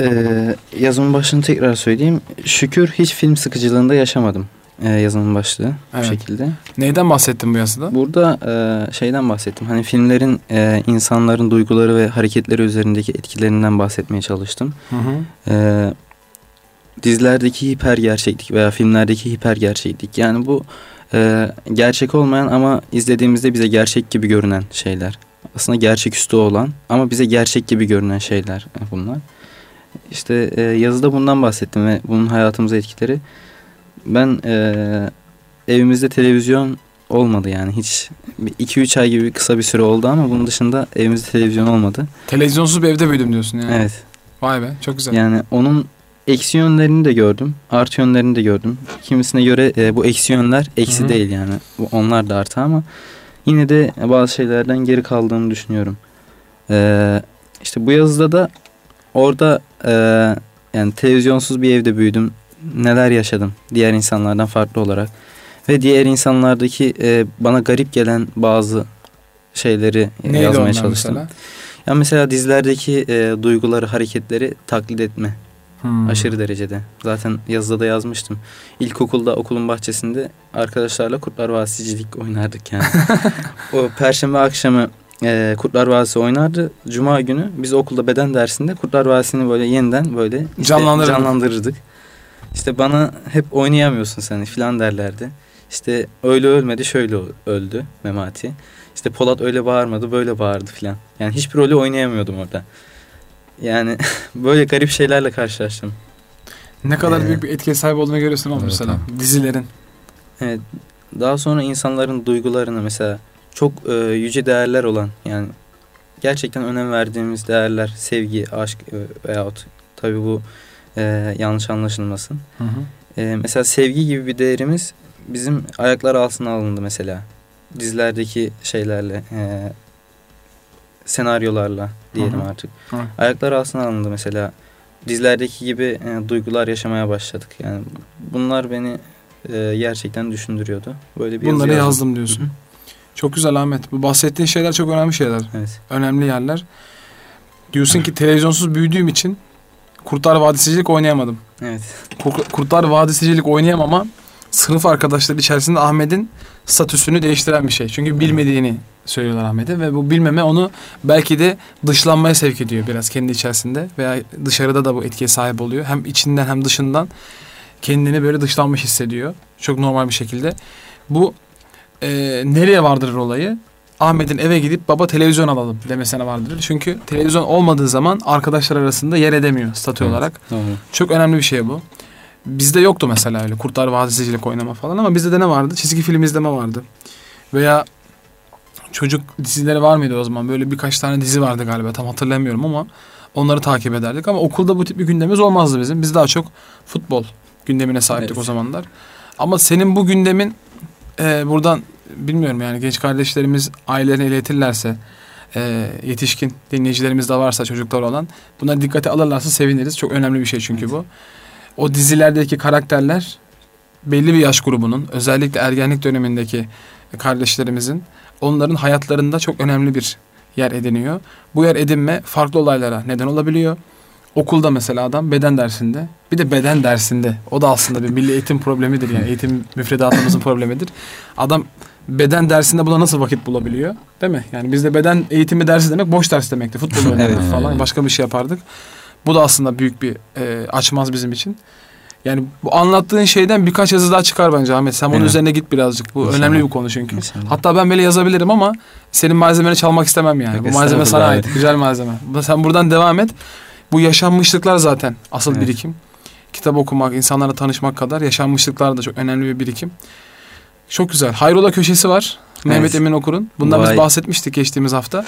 Yazımın başını tekrar söyleyeyim. Şükür hiç film sıkıcılığında yaşamadım. Yazımın başlığı bu şekilde. Neyden bahsettin bu yazıda? Burada şeyden bahsettim. Hani filmlerin insanların duyguları ve hareketleri üzerindeki etkilerinden bahsetmeye çalıştım. Hı hı. Dizilerdeki hiper gerçeklik veya filmlerdeki hiper gerçeklik. Yani bu gerçek olmayan ama izlediğimizde bize gerçek gibi görünen şeyler. Aslında gerçeküstü olan ama bize gerçek gibi görünen şeyler bunlar. İşte yazıda bundan bahsettim ve bunun hayatımıza etkileri. Ben evimizde televizyon olmadı yani hiç 2-3 ay gibi kısa bir süre oldu ama bunun dışında evimizde televizyon olmadı. Televizyonsuz bir evde büyüdüm diyorsun yani. Evet. Vay be, çok güzel. Yani onun eksi yönlerini de gördüm, artı yönlerini de gördüm. Kimisine göre bu eksi yönler eksi Hı-hı. değil yani. Onlar da artı ama yine de bazı şeylerden geri kaldığımı düşünüyorum. İşte bu yazıda da orada yani televizyonsuz bir evde büyüdüm. Neler yaşadım diğer insanlardan farklı olarak. Ve diğer insanlardaki bana garip gelen bazı şeyleri yazmaya çalıştım. Mesela? Ya mesela dizilerdeki duyguları, hareketleri taklit etme. Aşırı derecede. Zaten yazıda da yazmıştım. İlkokulda okulun bahçesinde arkadaşlarla Kurtlar Vadisi'cilik oynardık yani. O perşembe akşamı Kurtlar Vadisi oynardı. Cuma günü biz okulda beden dersinde Kurtlar Vadisi'ni böyle yeniden böyle işte canlandırırdık. İşte bana hep oynayamıyorsun sen filan derlerdi. İşte öyle ölmedi, şöyle öldü Memati. İşte Polat öyle bağırmadı, böyle bağırdı filan. Yani hiçbir rolü oynayamıyordum orada. Yani böyle garip şeylerle karşılaştım. Ne kadar büyük bir etkiye sahip olduğunu görüyorsun oğlum mesela. Tamam. Dizilerin. Evet. Daha sonra insanların duygularını mesela çok yüce değerler olan yani gerçekten önem verdiğimiz değerler, sevgi, aşk veyahut tabii bu yanlış anlaşılmasın. Hı hı. Mesela sevgi gibi bir değerimiz bizim ayaklar altına alındı mesela. Dizilerdeki şeylerle, senaryolarla diyelim Hı hı. artık. Hı. Ayaklar altına alındı mesela. Dizilerdeki gibi duygular yaşamaya başladık. Yani bunlar beni gerçekten düşündürüyordu. Böyle bir Bunları yazı yazdım diyorsun. Hı hı. Çok güzel Ahmet. Bu bahsettiğin şeyler çok önemli şeyler. Evet. Önemli yerler. Diyorsun ki televizyonsuz büyüdüğüm için Kurtlar Vadisi'cilik oynayamadım. Evet. Kurtlar Vadisi'cilik oynayamama sınıf arkadaşları içerisinde Ahmet'in statüsünü değiştiren bir şey. Çünkü bilmediğini söylüyorlar Ahmet'e ve bu bilmeme onu belki de dışlanmaya sevk ediyor biraz kendi içerisinde veya dışarıda da bu etkiye sahip oluyor. Hem içinden hem dışından kendini böyle dışlanmış hissediyor. Çok normal bir şekilde. Bu nereye vardırır olayı? Ahmet'in eve gidip baba televizyon alalım demesine vardırır. Çünkü televizyon olmadığı zaman arkadaşlar arasında yer edemiyor statü olarak. Doğru. Çok önemli bir şey bu. Bizde yoktu mesela öyle Kurtlar Vadisi'cilik oynama falan ama bizde de ne vardı? Çizgi film izleme vardı. Veya çocuk dizileri var mıydı o zaman? Böyle birkaç tane dizi vardı galiba, tam hatırlamıyorum ama onları takip ederdik. Ama okulda bu tip bir gündemimiz olmazdı bizim. Biz daha çok futbol gündemine sahiptik Evet. o zamanlar. Ama senin bu gündemin buradan bilmiyorum yani genç kardeşlerimiz ailelerine iletirlerse, yetişkin dinleyicilerimiz de varsa çocuklar olan, buna dikkate alırlarsa seviniriz. Çok önemli bir şey çünkü bu. O dizilerdeki karakterler belli bir yaş grubunun, özellikle ergenlik dönemindeki kardeşlerimizin, onların hayatlarında çok önemli bir yer ediniyor. Bu yer edinme farklı olaylara neden olabiliyor. Okulda mesela adam beden dersinde, bir de beden dersinde, o da aslında bir milli eğitim problemidir yani eğitim müfredatımızın problemidir. Adam beden dersinde buna nasıl vakit bulabiliyor, değil mi? Yani bizde beden eğitimi dersi demek boş ders demekti. Futbol oynamak Evet. falan, başka bir şey yapardık. Bu da aslında büyük bir açmaz bizim için. Yani bu anlattığın şeyden birkaç yazı daha çıkar bence Ahmet. Sen bunun Evet. üzerine git birazcık. Bu İnşallah. önemli bir konu çünkü. İnşallah. Hatta ben böyle yazabilirim ama senin malzemeni çalmak istemem yani. Yok, Bu malzeme sana estağfurullah ait. abi. Güzel malzeme. Sen buradan devam et. Bu yaşanmışlıklar zaten asıl Evet. birikim. Kitap okumak, insanlarla tanışmak kadar yaşanmışlıklar da çok önemli bir birikim. Çok güzel. Hayrola köşesi var. Mehmet Emin Okur'un. Bundan biz Vay. bahsetmiştik geçtiğimiz hafta.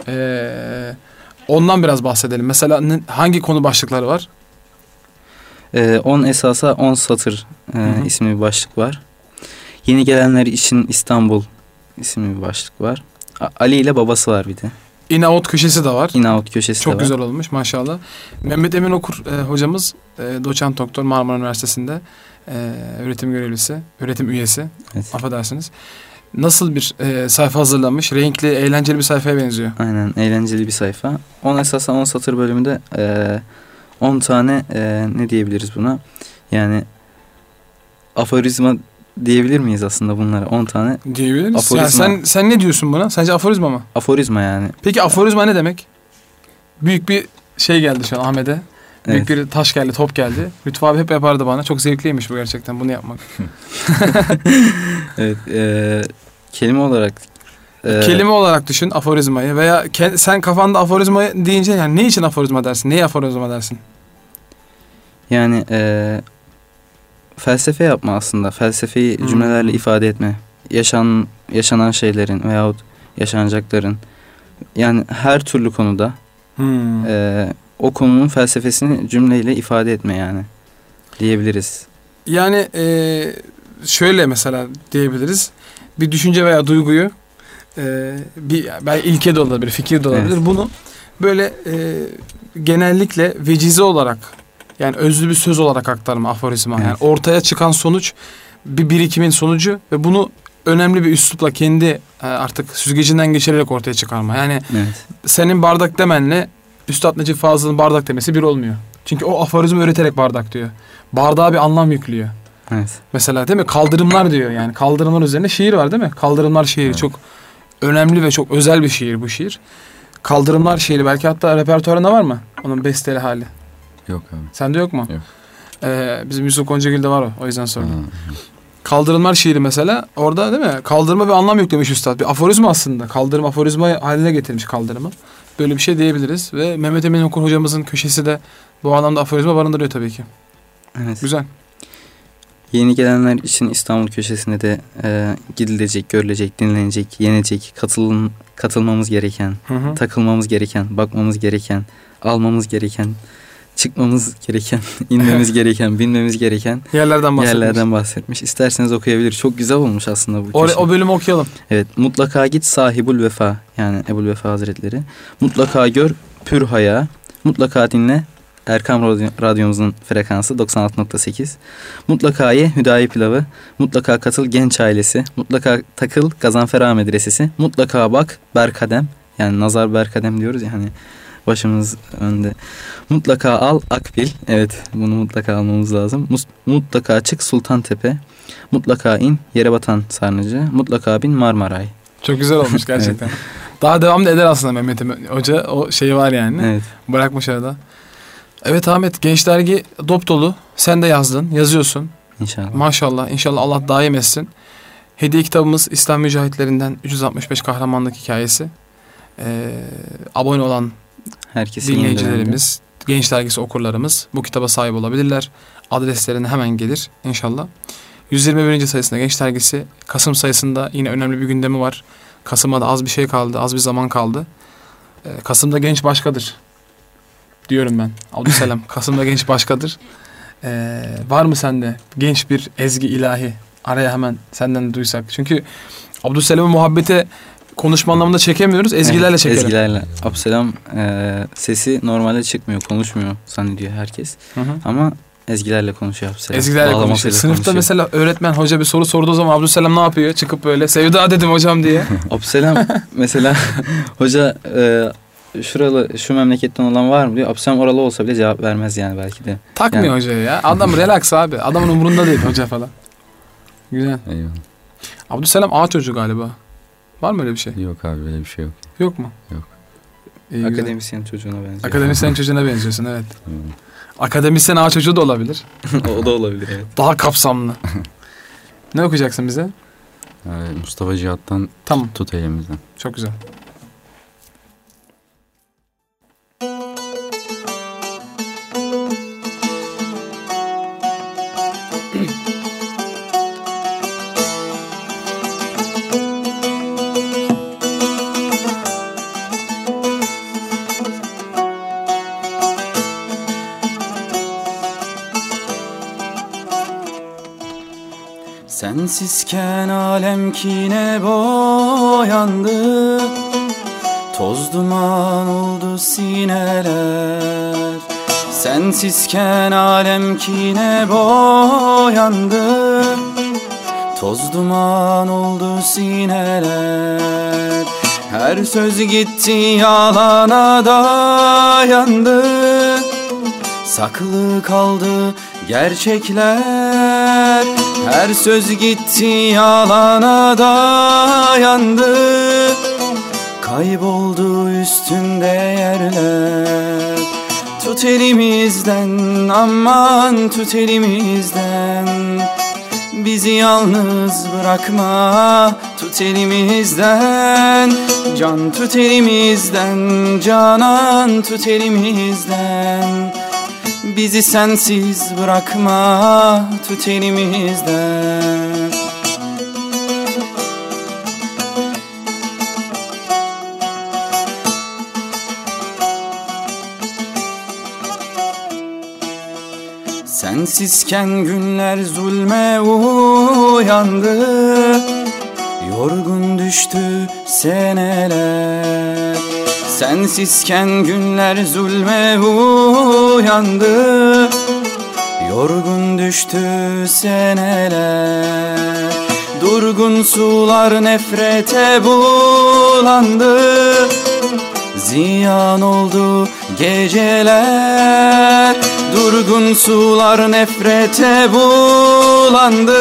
Ondan biraz bahsedelim. Mesela hangi konu başlıkları var? 10 esasa 10 satır hı. isimli bir başlık var. Yeni gelenler için İstanbul isimli bir başlık var. Ali ile babası var bir de. İnaut köşesi de var. İnaut köşesi de Çok var. güzel olmuş maşallah. Mehmet Emin Okur hocamız doçent doktor Marmara Üniversitesi'nde öğretim görevlisi, öğretim üyesi. Evet. Affedersiniz. Nasıl bir sayfa hazırlamış? Renkli, eğlenceli bir sayfaya benziyor. Aynen, eğlenceli bir sayfa. 10 esasa 10 satır bölümünde 10 tane ne diyebiliriz buna? Yani aforizma diyebilir miyiz aslında bunlara? 10 tane Diyebiliriz. Aforizma. Yani sen ne diyorsun buna? Sence aforizma mı? aforizma yani. Peki aforizma ne demek? Büyük bir şey geldi şu an Ahmet'e. Büyük bir taş geldi, top geldi. Lütfü abi hep yapardı bana. Çok zevkliymiş bu gerçekten bunu yapmak. Evet, kelime olarak Kelime olarak düşün aforizmayı veya sen kafanda aforizma deyince yani ne için aforizma dersin? Neye aforizma dersin? yani felsefe yapma aslında. Felsefeyi cümlelerle ifade etme. Yaşanan şeylerin veyahut yaşanacakların, yani her türlü konuda o konunun felsefesini cümleyle ifade etme yani diyebiliriz. Yani şöyle mesela diyebiliriz. Bir düşünce veya duyguyu belki ilke de olabilir, fikir de olabilir. Evet. Bunu böyle genellikle vecize olarak yani özlü bir söz olarak aktarma aforizma. Evet. Yani ortaya çıkan sonuç bir birikimin sonucu ve bunu önemli bir üslupla kendi artık süzgecinden geçirerek ortaya çıkarma. Yani Evet. senin bardak demenle Üstad Necip Fazıl'ın bardak demesi bir olmuyor. Çünkü o aforizma üreterek bardak diyor. Bardağa bir anlam yüklüyor. Evet. Mesela değil mi? Kaldırımlar diyor yani. Kaldırımlar üzerine şiir var değil mi? Kaldırımlar şiiri Evet. çok önemli ve çok özel bir şiir bu şiir. Kaldırımlar şiiri belki hatta repertuarında var mı? Onun besteli hali. Yok abi. Sende yok mu? Yok. Bizim Yusuf Goncagül'de var o yüzden sordum. Ha. Kaldırımlar şiiri mesela orada değil mi? Kaldırıma bir anlam yüklemiş üstad. Bir aforizma aslında. Kaldırım aforizma haline getirmiş kaldırımı. Böyle bir şey diyebiliriz. Ve Mehmet Emin Okur hocamızın köşesi de bu anlamda aforizma barındırıyor tabii ki. Evet. Güzel. Yeni gelenler için İstanbul köşesinde de gidilecek, görülecek, dinlenecek, yenecek, katılmamız gereken, Hı hı. takılmamız gereken, bakmamız gereken, almamız gereken, çıkmamız gereken, inmemiz gereken, binmemiz gereken Yerlerden bahsetmiş. yerlerden bahsetmiş. İsterseniz okuyabilir. Çok güzel olmuş aslında bu köşe. O bölümü okuyalım. Evet, mutlaka git sahibul vefa, yani Ebul Vefa Hazretleri. Mutlaka gör pür haya, mutlaka dinle Erkam Radyomuzun frekansı 96.8. Mutlaka ye hüdayi pilavı, mutlaka katıl genç ailesi, mutlaka takıl Gazanfer Ağa Medresesi, mutlaka bak Berkadem, yani Nazar Berkadem diyoruz ya hani başımız önde. Mutlaka al Akbil, evet bunu mutlaka almamız lazım. Mutlaka çık Sultantepe, mutlaka in Yerebatan Sarnıcı, mutlaka bin Marmaray. Çok güzel olmuş gerçekten. Daha devam da eder aslında Mehmet Hoca. O şeyi var yani. Evet. Bırakmış arada. Evet Ahmet, Genç Dergi dop dolu. Sen de yazdın, yazıyorsun. İnşallah. Maşallah, inşallah Allah daim etsin. Hediye kitabımız İslam Mücahitlerinden 365 kahramanlık hikayesi. Abone olan Herkesin dinleyicilerimiz, Genç Dergisi okurlarımız bu kitaba sahip olabilirler. Adreslerine hemen gelir inşallah. 121. sayısında Genç Dergisi, Kasım sayısında yine önemli bir gündemi var. Kasım'a da az bir şey kaldı, az bir zaman kaldı. Kasım'da genç başkadır diyorum ben. Abdüselam, Kasım'da genç başkadır. Var mı sende genç bir ezgi ilahi? Araya hemen senden duysak. Çünkü Abdüselam'ın muhabbete konuşma anlamında çekemiyoruz. Ezgilerle evet, çekelim. Ezgilerle. Abdüselam sesi normalde çıkmıyor, konuşmuyor zannediyor herkes. Hı hı. Ama ezgilerle konuşuyor Abdüselam. Ezgilerle konuşuyor. Bağlamasıyla Sınıfta konuşuyor. mesela öğretmen hoca bir soru sorduğu zaman Abdüselam ne yapıyor? Çıkıp böyle Sevda dedim hocam diye. Abdüselam mesela hoca şu memleketten olan var mı diyor. Abdüselam oralı olsa bile cevap vermez yani belki de. Takmıyor Yani. hocaya ya. Adam relax abi. Adamın umurunda değil hoca falan. Güzel. Eyvallah. Abdüselam ağa çocuğu galiba. Var mı öyle bir şey? Yok abi böyle bir şey yok. Yok mu? Yok. İyi, güzel. Akademisyen çocuğuna benziyor. Akademisyen çocuğuna benziyorsun, evet. Akademisyen ağa çocuğu da olabilir. O da olabilir, evet. Daha kapsamlı. Ne okuyacaksın bize? Mustafa Cihat'tan Tamam. Tut Elimizden. Çok güzel. Sensizken alem kine boyandı, toz duman oldu sineler. Sensizken alem kine boyandı, toz duman oldu sineler. Her söz gitti yalana dayandı, saklı kaldı gerçekler. Her söz gitti yalana dayandı, kayboldu üstünde yerler. Tut elimizden, aman tut elimizden, bizi yalnız bırakma. Tut elimizden, can tut elimizden, canan tut elimizden, bizi sensiz bırakma. Tut elimizden. Sensizken günler zulme uyandı, yorgun düştü seneler. Sensizken günler zulme uyandı, yorgun düştü seneler. Durgun sular nefrete bulandı, ziyan oldu geceler. Durgun sular nefrete bulandı,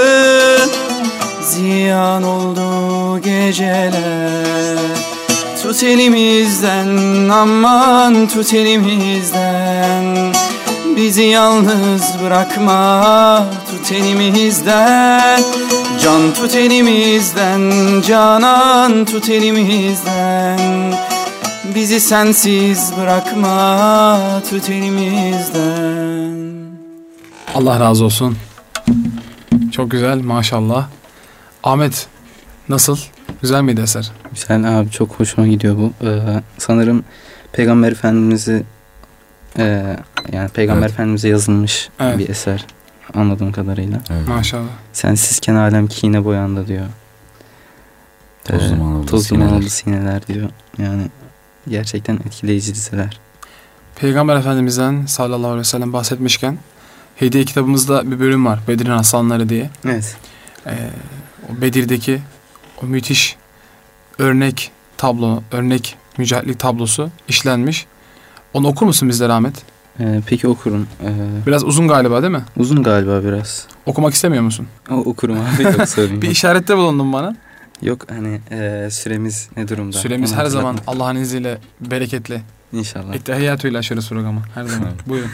ziyan oldu geceler. Tut elimizden, aman tut elimizden, bizi yalnız bırakma. Tut elimizden, can tut elimizden, canan tut elimizden, bizi sensiz bırakma. Tut elimizden. Allah razı olsun. Çok güzel, maşallah. Ahmet, nasıl? Güzel miydi eser? Güzel abi, çok hoşuma gidiyor bu. Sanırım Peygamber Efendimiz'i yani Peygamber Evet. Efendimiz'e yazılmış Evet. bir eser anladığım kadarıyla. Evet. Maşallah. Sensizken alem kine boyandı diyor. Toz duman oldu Toz duman sineler. oldu sineler diyor. Yani gerçekten etkileyici dizeler. Peygamber Efendimiz'den sallallahu aleyhi ve sellem bahsetmişken hediye kitabımızda bir bölüm var. Bedir'in aslanları diye. Evet. O Bedir'deki o müthiş örnek tablo, örnek mücahitlik tablosu işlenmiş. Onu okur musun bizlere Ahmet? Peki okurum. Biraz uzun galiba değil mi? Uzun galiba biraz. Okumak istemiyor musun? Okurum abi, yok sorun Bir yok. işarette bulundun bana. Yok hani süremiz ne durumda? Süremiz Onu her zaman hatırlatmak. Allah'ın izniyle bereketli. İnşallah. Ettehiyyatü'yle açıyoruz programı. Her zaman. Buyurun.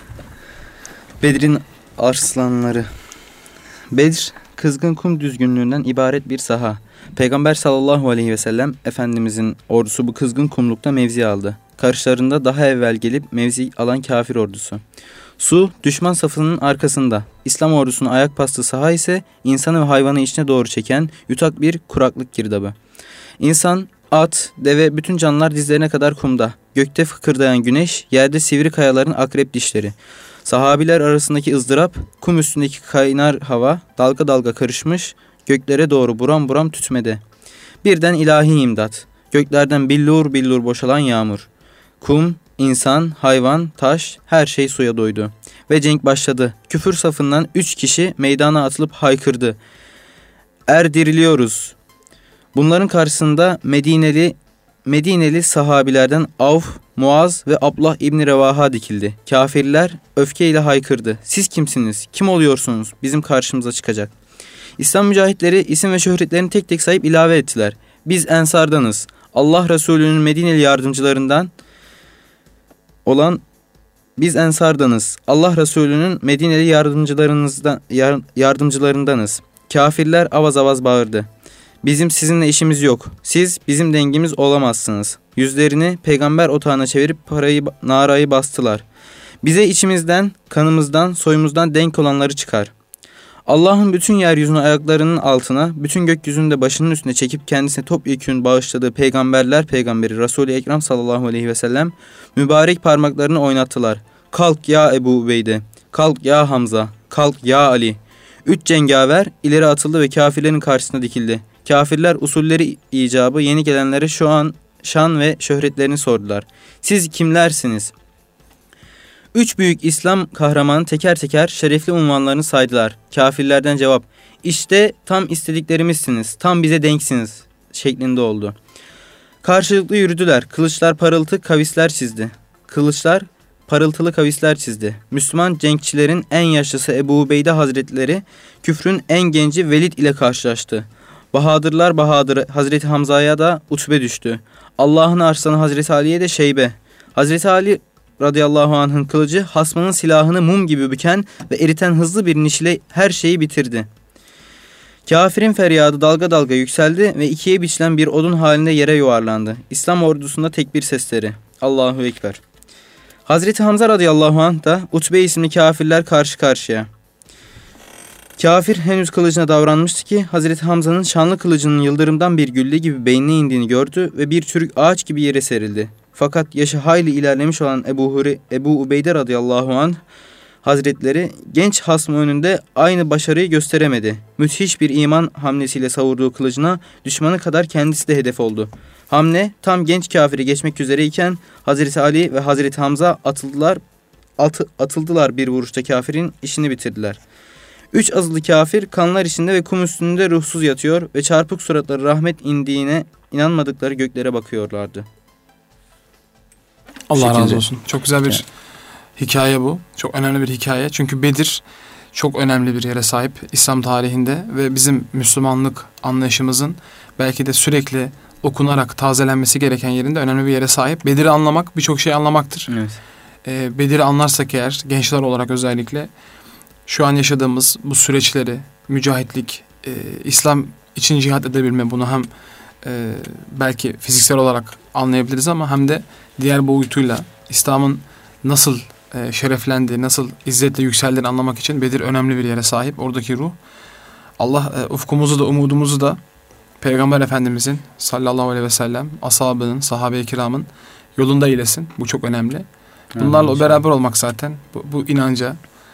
Bedir'in arslanları. Bedir, kızgın kum düzgünlüğünden ibaret bir saha. Peygamber sallallahu aleyhi ve sellem Efendimizin ordusu bu kızgın kumlukta mevzi aldı. Karşılarında daha evvel gelip mevzi alan kafir ordusu. Su, düşman safının arkasında. İslam ordusunun ayak bastığı saha ise insanı ve hayvanı içine doğru çeken yutak bir kuraklık girdabı. İnsan, at, deve, bütün canlılar dizlerine kadar kumda. Gökte fıkırdayan güneş, yerde sivri kayaların akrep dişleri. Sahabiler arasındaki ızdırap, kum üstündeki kaynar hava dalga dalga karışmış, göklere doğru buram buram tütmede. Birden ilahi imdat, göklerden billur billur boşalan yağmur. Kum, insan, hayvan, taş, her şey suya doydu. Ve cenk başladı. Küfür safından 3 kişi meydana atılıp haykırdı. Erdiriliyoruz. Bunların karşısında Medineli sahabilerden Avf, Muaz ve Ablah İbni Revaha dikildi. Kafirler öfkeyle haykırdı. Siz kimsiniz? Kim oluyorsunuz? Bizim karşımıza çıkacak. İslam mücahitleri isim ve şöhretlerini tek tek sayıp ilave ettiler. Biz Ensardanız. Allah Resulü'nün Medineli yardımcılarından olan biz Ensardanız. Allah Resulü'nün Medineli yardımcılarındanız. Kafirler avaz avaz bağırdı. Bizim sizinle işimiz yok. Siz bizim dengimiz olamazsınız. Yüzlerini peygamber otağına çevirip narayı bastılar. Bize içimizden, kanımızdan, soyumuzdan denk olanları çıkar. Allah'ın bütün yeryüzünü ayaklarının altına, bütün gökyüzünü de başının üstüne çekip kendisine topyekün bağışladığı peygamberler peygamberi Resul-i Ekrem sallallahu aleyhi ve sellem mübarek parmaklarını oynattılar. Kalk ya Ebu Ubeyde, kalk ya Hamza, kalk ya Ali. 3 cengaver ileri atıldı ve kafirlerin karşısına dikildi. Kafirler usulleri icabı yeni gelenlere şu an şan ve şöhretlerini sordular. Siz kimlersiniz? 3 büyük İslam kahramanı teker teker şerefli unvanlarını saydılar. Kafirlerden cevap, işte tam istediklerimizsiniz, tam bize denksiniz şeklinde oldu. Karşılıklı yürüdüler. Kılıçlar parıltılı kavisler çizdi. Müslüman cenkçilerin en yaşlısı Ebu Ubeyde Hazretleri küfrün en genci Velid ile karşılaştı. Bahadırlar Bahadırı Hazreti Hamza'ya da Utbe düştü. Allah'ın arslanı Hazreti Ali'ye de Şeybe. Hazreti Ali radıyallahu anh'ın kılıcı hasmının silahını mum gibi büken ve eriten hızlı bir nişle her şeyi bitirdi. Kafirin feryadı dalga dalga yükseldi ve ikiye biçilen bir odun halinde yere yuvarlandı. İslam ordusunda tekbir sesleri. Allahu Ekber. Hazreti Hamza radıyallahu anh da Utbe isimli kafirler karşı karşıya. Kafir henüz kılıcına davranmıştı ki Hazreti Hamza'nın şanlı kılıcının yıldırımdan bir gülle gibi beynine indiğini gördü ve bir çürük ağaç gibi yere serildi. Fakat yaşı hayli ilerlemiş olan Ebu Ubeyde radıyallahu anh Hazretleri genç hasmı önünde aynı başarıyı gösteremedi. Müthiş bir iman hamlesiyle savurduğu kılıcına düşmanı kadar kendisi de hedef oldu. Hamle tam genç kafiri geçmek üzereyken Hazreti Ali ve Hazreti Hamza atıldılar bir vuruşta kafirin işini bitirdiler. 3 azılı kafir kanlar içinde ve kum üstünde ruhsuz yatıyor ve çarpık suratları rahmet indiğine inanmadıkları göklere bakıyorlardı. Allah razı olsun. Çok güzel bir hikaye bu. Çok önemli bir hikaye. Çünkü Bedir çok önemli bir yere sahip İslam tarihinde ve bizim Müslümanlık anlayışımızın belki de sürekli okunarak tazelenmesi gereken yerinde önemli bir yere sahip. Bedir'i anlamak birçok şey anlamaktır. Evet. Bedir'i anlarsak eğer gençler olarak özellikle şu an yaşadığımız bu süreçleri, mücahitlik, İslam için cihat edebilme, bunu hem belki fiziksel olarak anlayabiliriz ama hem de diğer boyutuyla İslam'ın nasıl şereflendiği, nasıl izzetle yükseldiğini anlamak için Bedir önemli bir yere sahip. Oradaki ruh. Allah ufkumuzu da umudumuzu da Peygamber Efendimizin sallallahu aleyhi ve sellem, ashabının, sahabe-i kiramın yolunda eylesin. Bu çok önemli. Bunlarla beraber olmak zaten bu inanca,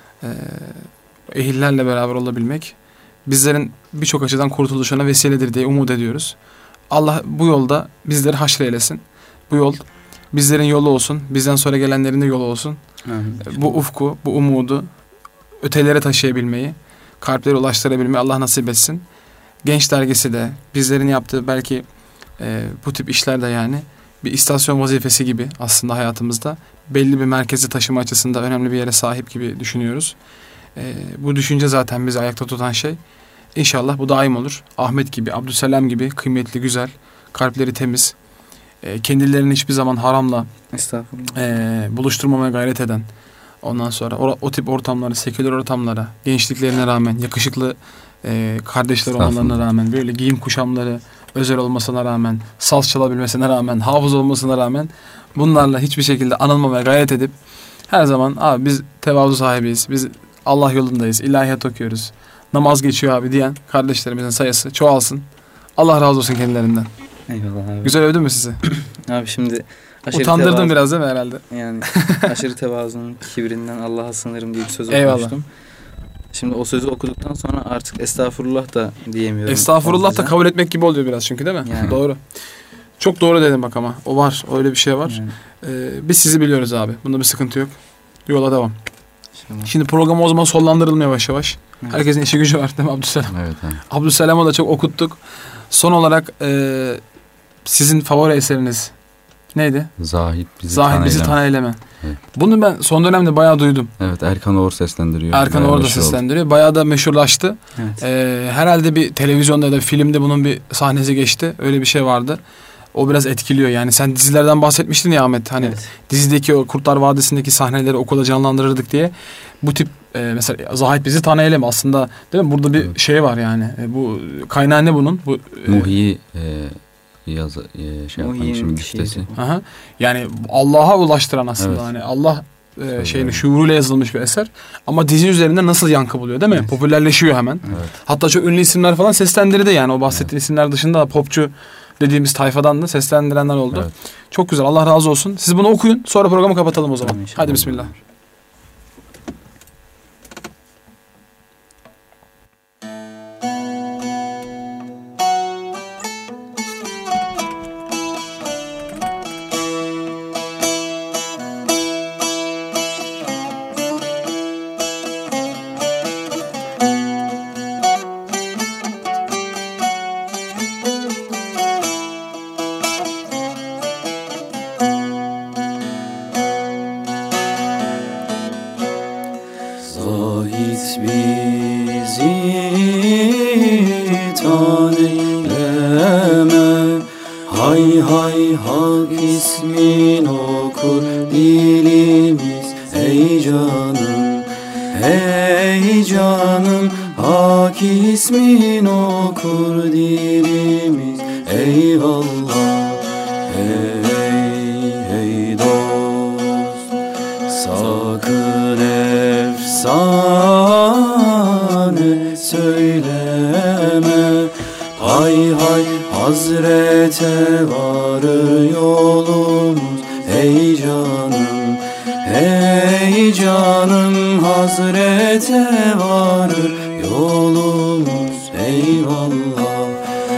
ehillerle beraber olabilmek bizlerin birçok açıdan kurtuluşuna vesiledir diye umut ediyoruz. Allah bu yolda bizleri haşreylesin. Bu yol bizlerin yolu olsun. Bizden sonra gelenlerin de yolu olsun. Bu ufku, bu umudu ötelere taşıyabilmeyi, kalplere ulaştırabilmeyi Allah nasip etsin. Genç dergisi de bizlerin yaptığı belki bu tip işler de yani bir istasyon vazifesi gibi aslında hayatımızda belli bir merkezi taşıma açısından önemli bir yere sahip gibi düşünüyoruz. Bu düşünce zaten bizi ayakta tutan şey. İnşallah bu daim olur. Ahmet gibi, Abdüselam gibi kıymetli, güzel, kalpleri temiz, kendilerini hiçbir zaman haramla buluşturmamaya gayret eden, ondan sonra o tip ortamlara, seküler ortamlara, gençliklerine rağmen, yakışıklı kardeşler olmalarına rağmen, böyle giyim kuşamları özel olmasına rağmen, saz çalabilmesine rağmen, hafız olmasına rağmen bunlarla hiçbir şekilde anılmamaya gayret edip her zaman abi biz tevazu sahibiyiz, biz Allah yolundayız, ilahiyat okuyoruz, namaz geçiyor abi diyen kardeşlerimizin sayısı çoğalsın. Allah razı olsun kendilerinden. Eyvallah abi. Güzel övdün mü sizi? Abi şimdi utandırdım biraz değil mi herhalde? Yani aşırı tevazunun kibrinden Allah'a sığınırım diye bir söz okumuştum. Şimdi o sözü okuduktan sonra artık estağfurullah da diyemiyorum. Estağfurullah da kabul etmek gibi oluyor biraz çünkü değil mi? Yani. Doğru. Çok doğru dedim bak ama. O var. Öyle bir şey var. Yani. Biz sizi biliyoruz abi. Bunda bir sıkıntı yok. Yola devam. Şimdi program o zaman sonlandırılmıyor yavaş yavaş. Evet. Herkesin işi gücü var değil mi Abdüselam? Evet. Abdüselam'a da çok okuttuk. Son olarak sizin favori eseriniz neydi? Zahid bizi taneyleme. Evet. Bunu ben son dönemde bayağı duydum. Evet, Erkan Oğur seslendiriyor. Erkan Oğur da seslendiriyor. Bayağı da meşhurlaştı. Evet. Herhalde bir televizyonda ya da filmde bunun bir sahnesi geçti. Öyle bir şey vardı. o biraz etkiliyor. Yani sen dizilerden bahsetmiştin ya Ahmet. Hani Evet. dizideki o Kurtlar Vadisi'ndeki sahneleri okulda canlandırırdık diye. Bu tip mesela Zahit bizi tanıyalım aslında, değil mi? Burada bir şey var yani. Bu kaynağı ne bunun? Bu Muhyi yapan Muhyi'nin şimdi şiiri. güftesi. aha. Yani Allah'a ulaştıran aslında. Evet. Hani Allah şeyini Evet. şuuruyla yazılmış bir eser. Ama dizi üzerinde nasıl yankı buluyor, değil mi? Evet. Popülerleşiyor hemen. Evet. Hatta çok ünlü isimler falan seslendirdi yani. O bahsettiğin isimler dışında da popçu dediğimiz tayfadan da seslendirenler oldu. Evet. Çok güzel. Allah razı olsun. Siz bunu okuyun. Sonra programı kapatalım o zaman. Tamam, inşallah. Hadi bismillah. Zahit bizi taneyleme, hay hay hak ismin okur dilimiz. Ey canım, ey canım, hak ismin okur dilimiz. Eyvallah, ey dost, sakın efsane söyleme. Hay hay Hazrete varır yolumuz. Ey canım, ey canım, Hazrete varır yolumuz. Eyvallah,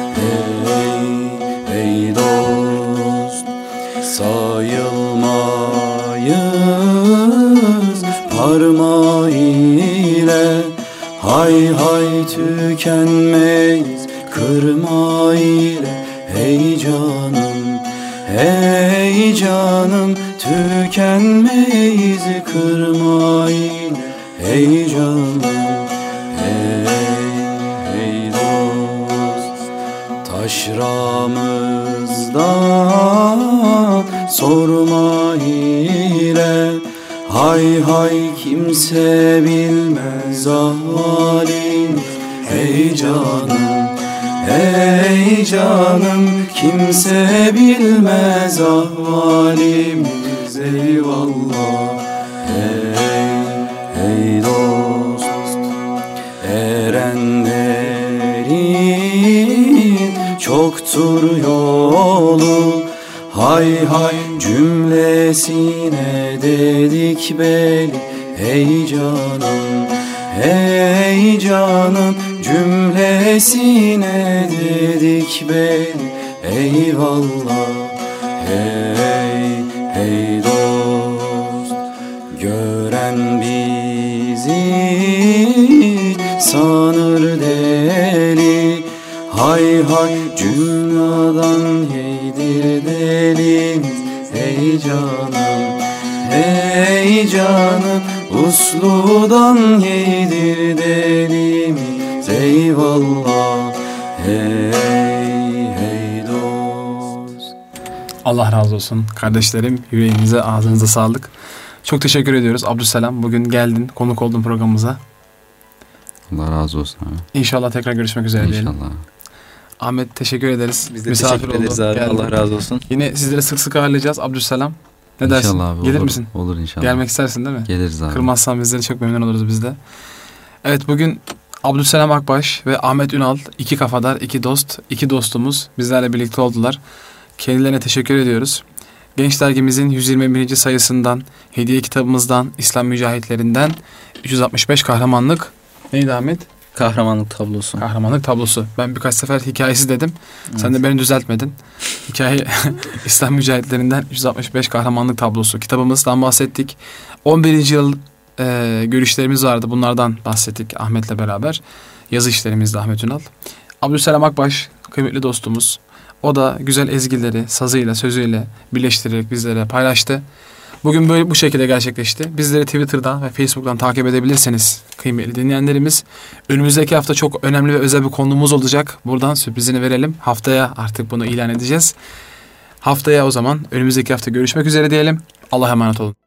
ey dost, sayılmayız parmağı ile. Hay hay tükenmeyiz kırma ile. Ey canım, ey canım, tükenmeyiz kırma ile. Ey canım, ey dost, taşramızdan sorma ile. Hay hay kimse bilmez ahvalini. Ey canım, ey canım, kimse bilmez ahvalimiz. Eyvallah, ey dost, erenlerin çoktur yolu. Hay hay cümlesine dedik beli. Ey canım, ey canım, cümlesine dedik beli. Eyvallah, ey dost, gören bizi sanır deli. Hay hay cümladan yeydir delimiz. Ey canım, ey canım, usludan yeydir delimiz. Eyvallah, ey dost. Allah razı olsun kardeşlerim. Yüreğinize, ağzınıza sağlık. Çok teşekkür ediyoruz Abdüsselam. Bugün geldin, konuk oldun programımıza. Allah razı olsun abi. İnşallah tekrar görüşmek üzere diyelim. İnşallah. Ahmet teşekkür ederiz. Biz de teşekkür ederiz abi. Geldin. Allah razı olsun. Yine sizleri sık sık ağırlayacağız Abdüsselam. Ne dersin? İnşallah abi. Gelir olur, misin? Olur inşallah. Gelmek istersin değil mi? Geliriz abi. Kırmazsan bizleri çok memnun oluruz biz de. Evet, bugün Abdüsselam Akbaş ve Ahmet Ünal, iki kafadar, iki dost, iki dostumuz bizlerle birlikte oldular. Kendilerine teşekkür ediyoruz. Genç Dergimizin 121. sayısından, hediye kitabımızdan, İslam mücahitlerinden 365 kahramanlık neydi Ahmet? Kahramanlık tablosu. Kahramanlık tablosu. Ben birkaç sefer hikayesi dedim. Evet. Sen de beni düzeltmedin. Hikaye İslam mücahitlerinden 365 kahramanlık tablosu. Kitabımızdan bahsettik. 11. yıl görüşlerimiz vardı. Bunlardan bahsettik Ahmet'le beraber. Yazı işlerimizde Ahmet Ünal. Abdüsselam Akbaş, kıymetli dostumuz. O da güzel ezgileri sazıyla, sözüyle birleştirerek bizlere paylaştı. Bugün böyle bu şekilde gerçekleşti. Bizleri Twitter'dan ve Facebook'tan takip edebilirsiniz kıymetli dinleyenlerimiz. Önümüzdeki hafta çok önemli ve özel bir konuğumuz olacak. Buradan sürprizini verelim. Haftaya artık bunu ilan edeceğiz. Haftaya o zaman önümüzdeki hafta görüşmek üzere diyelim. Allah'a emanet olun.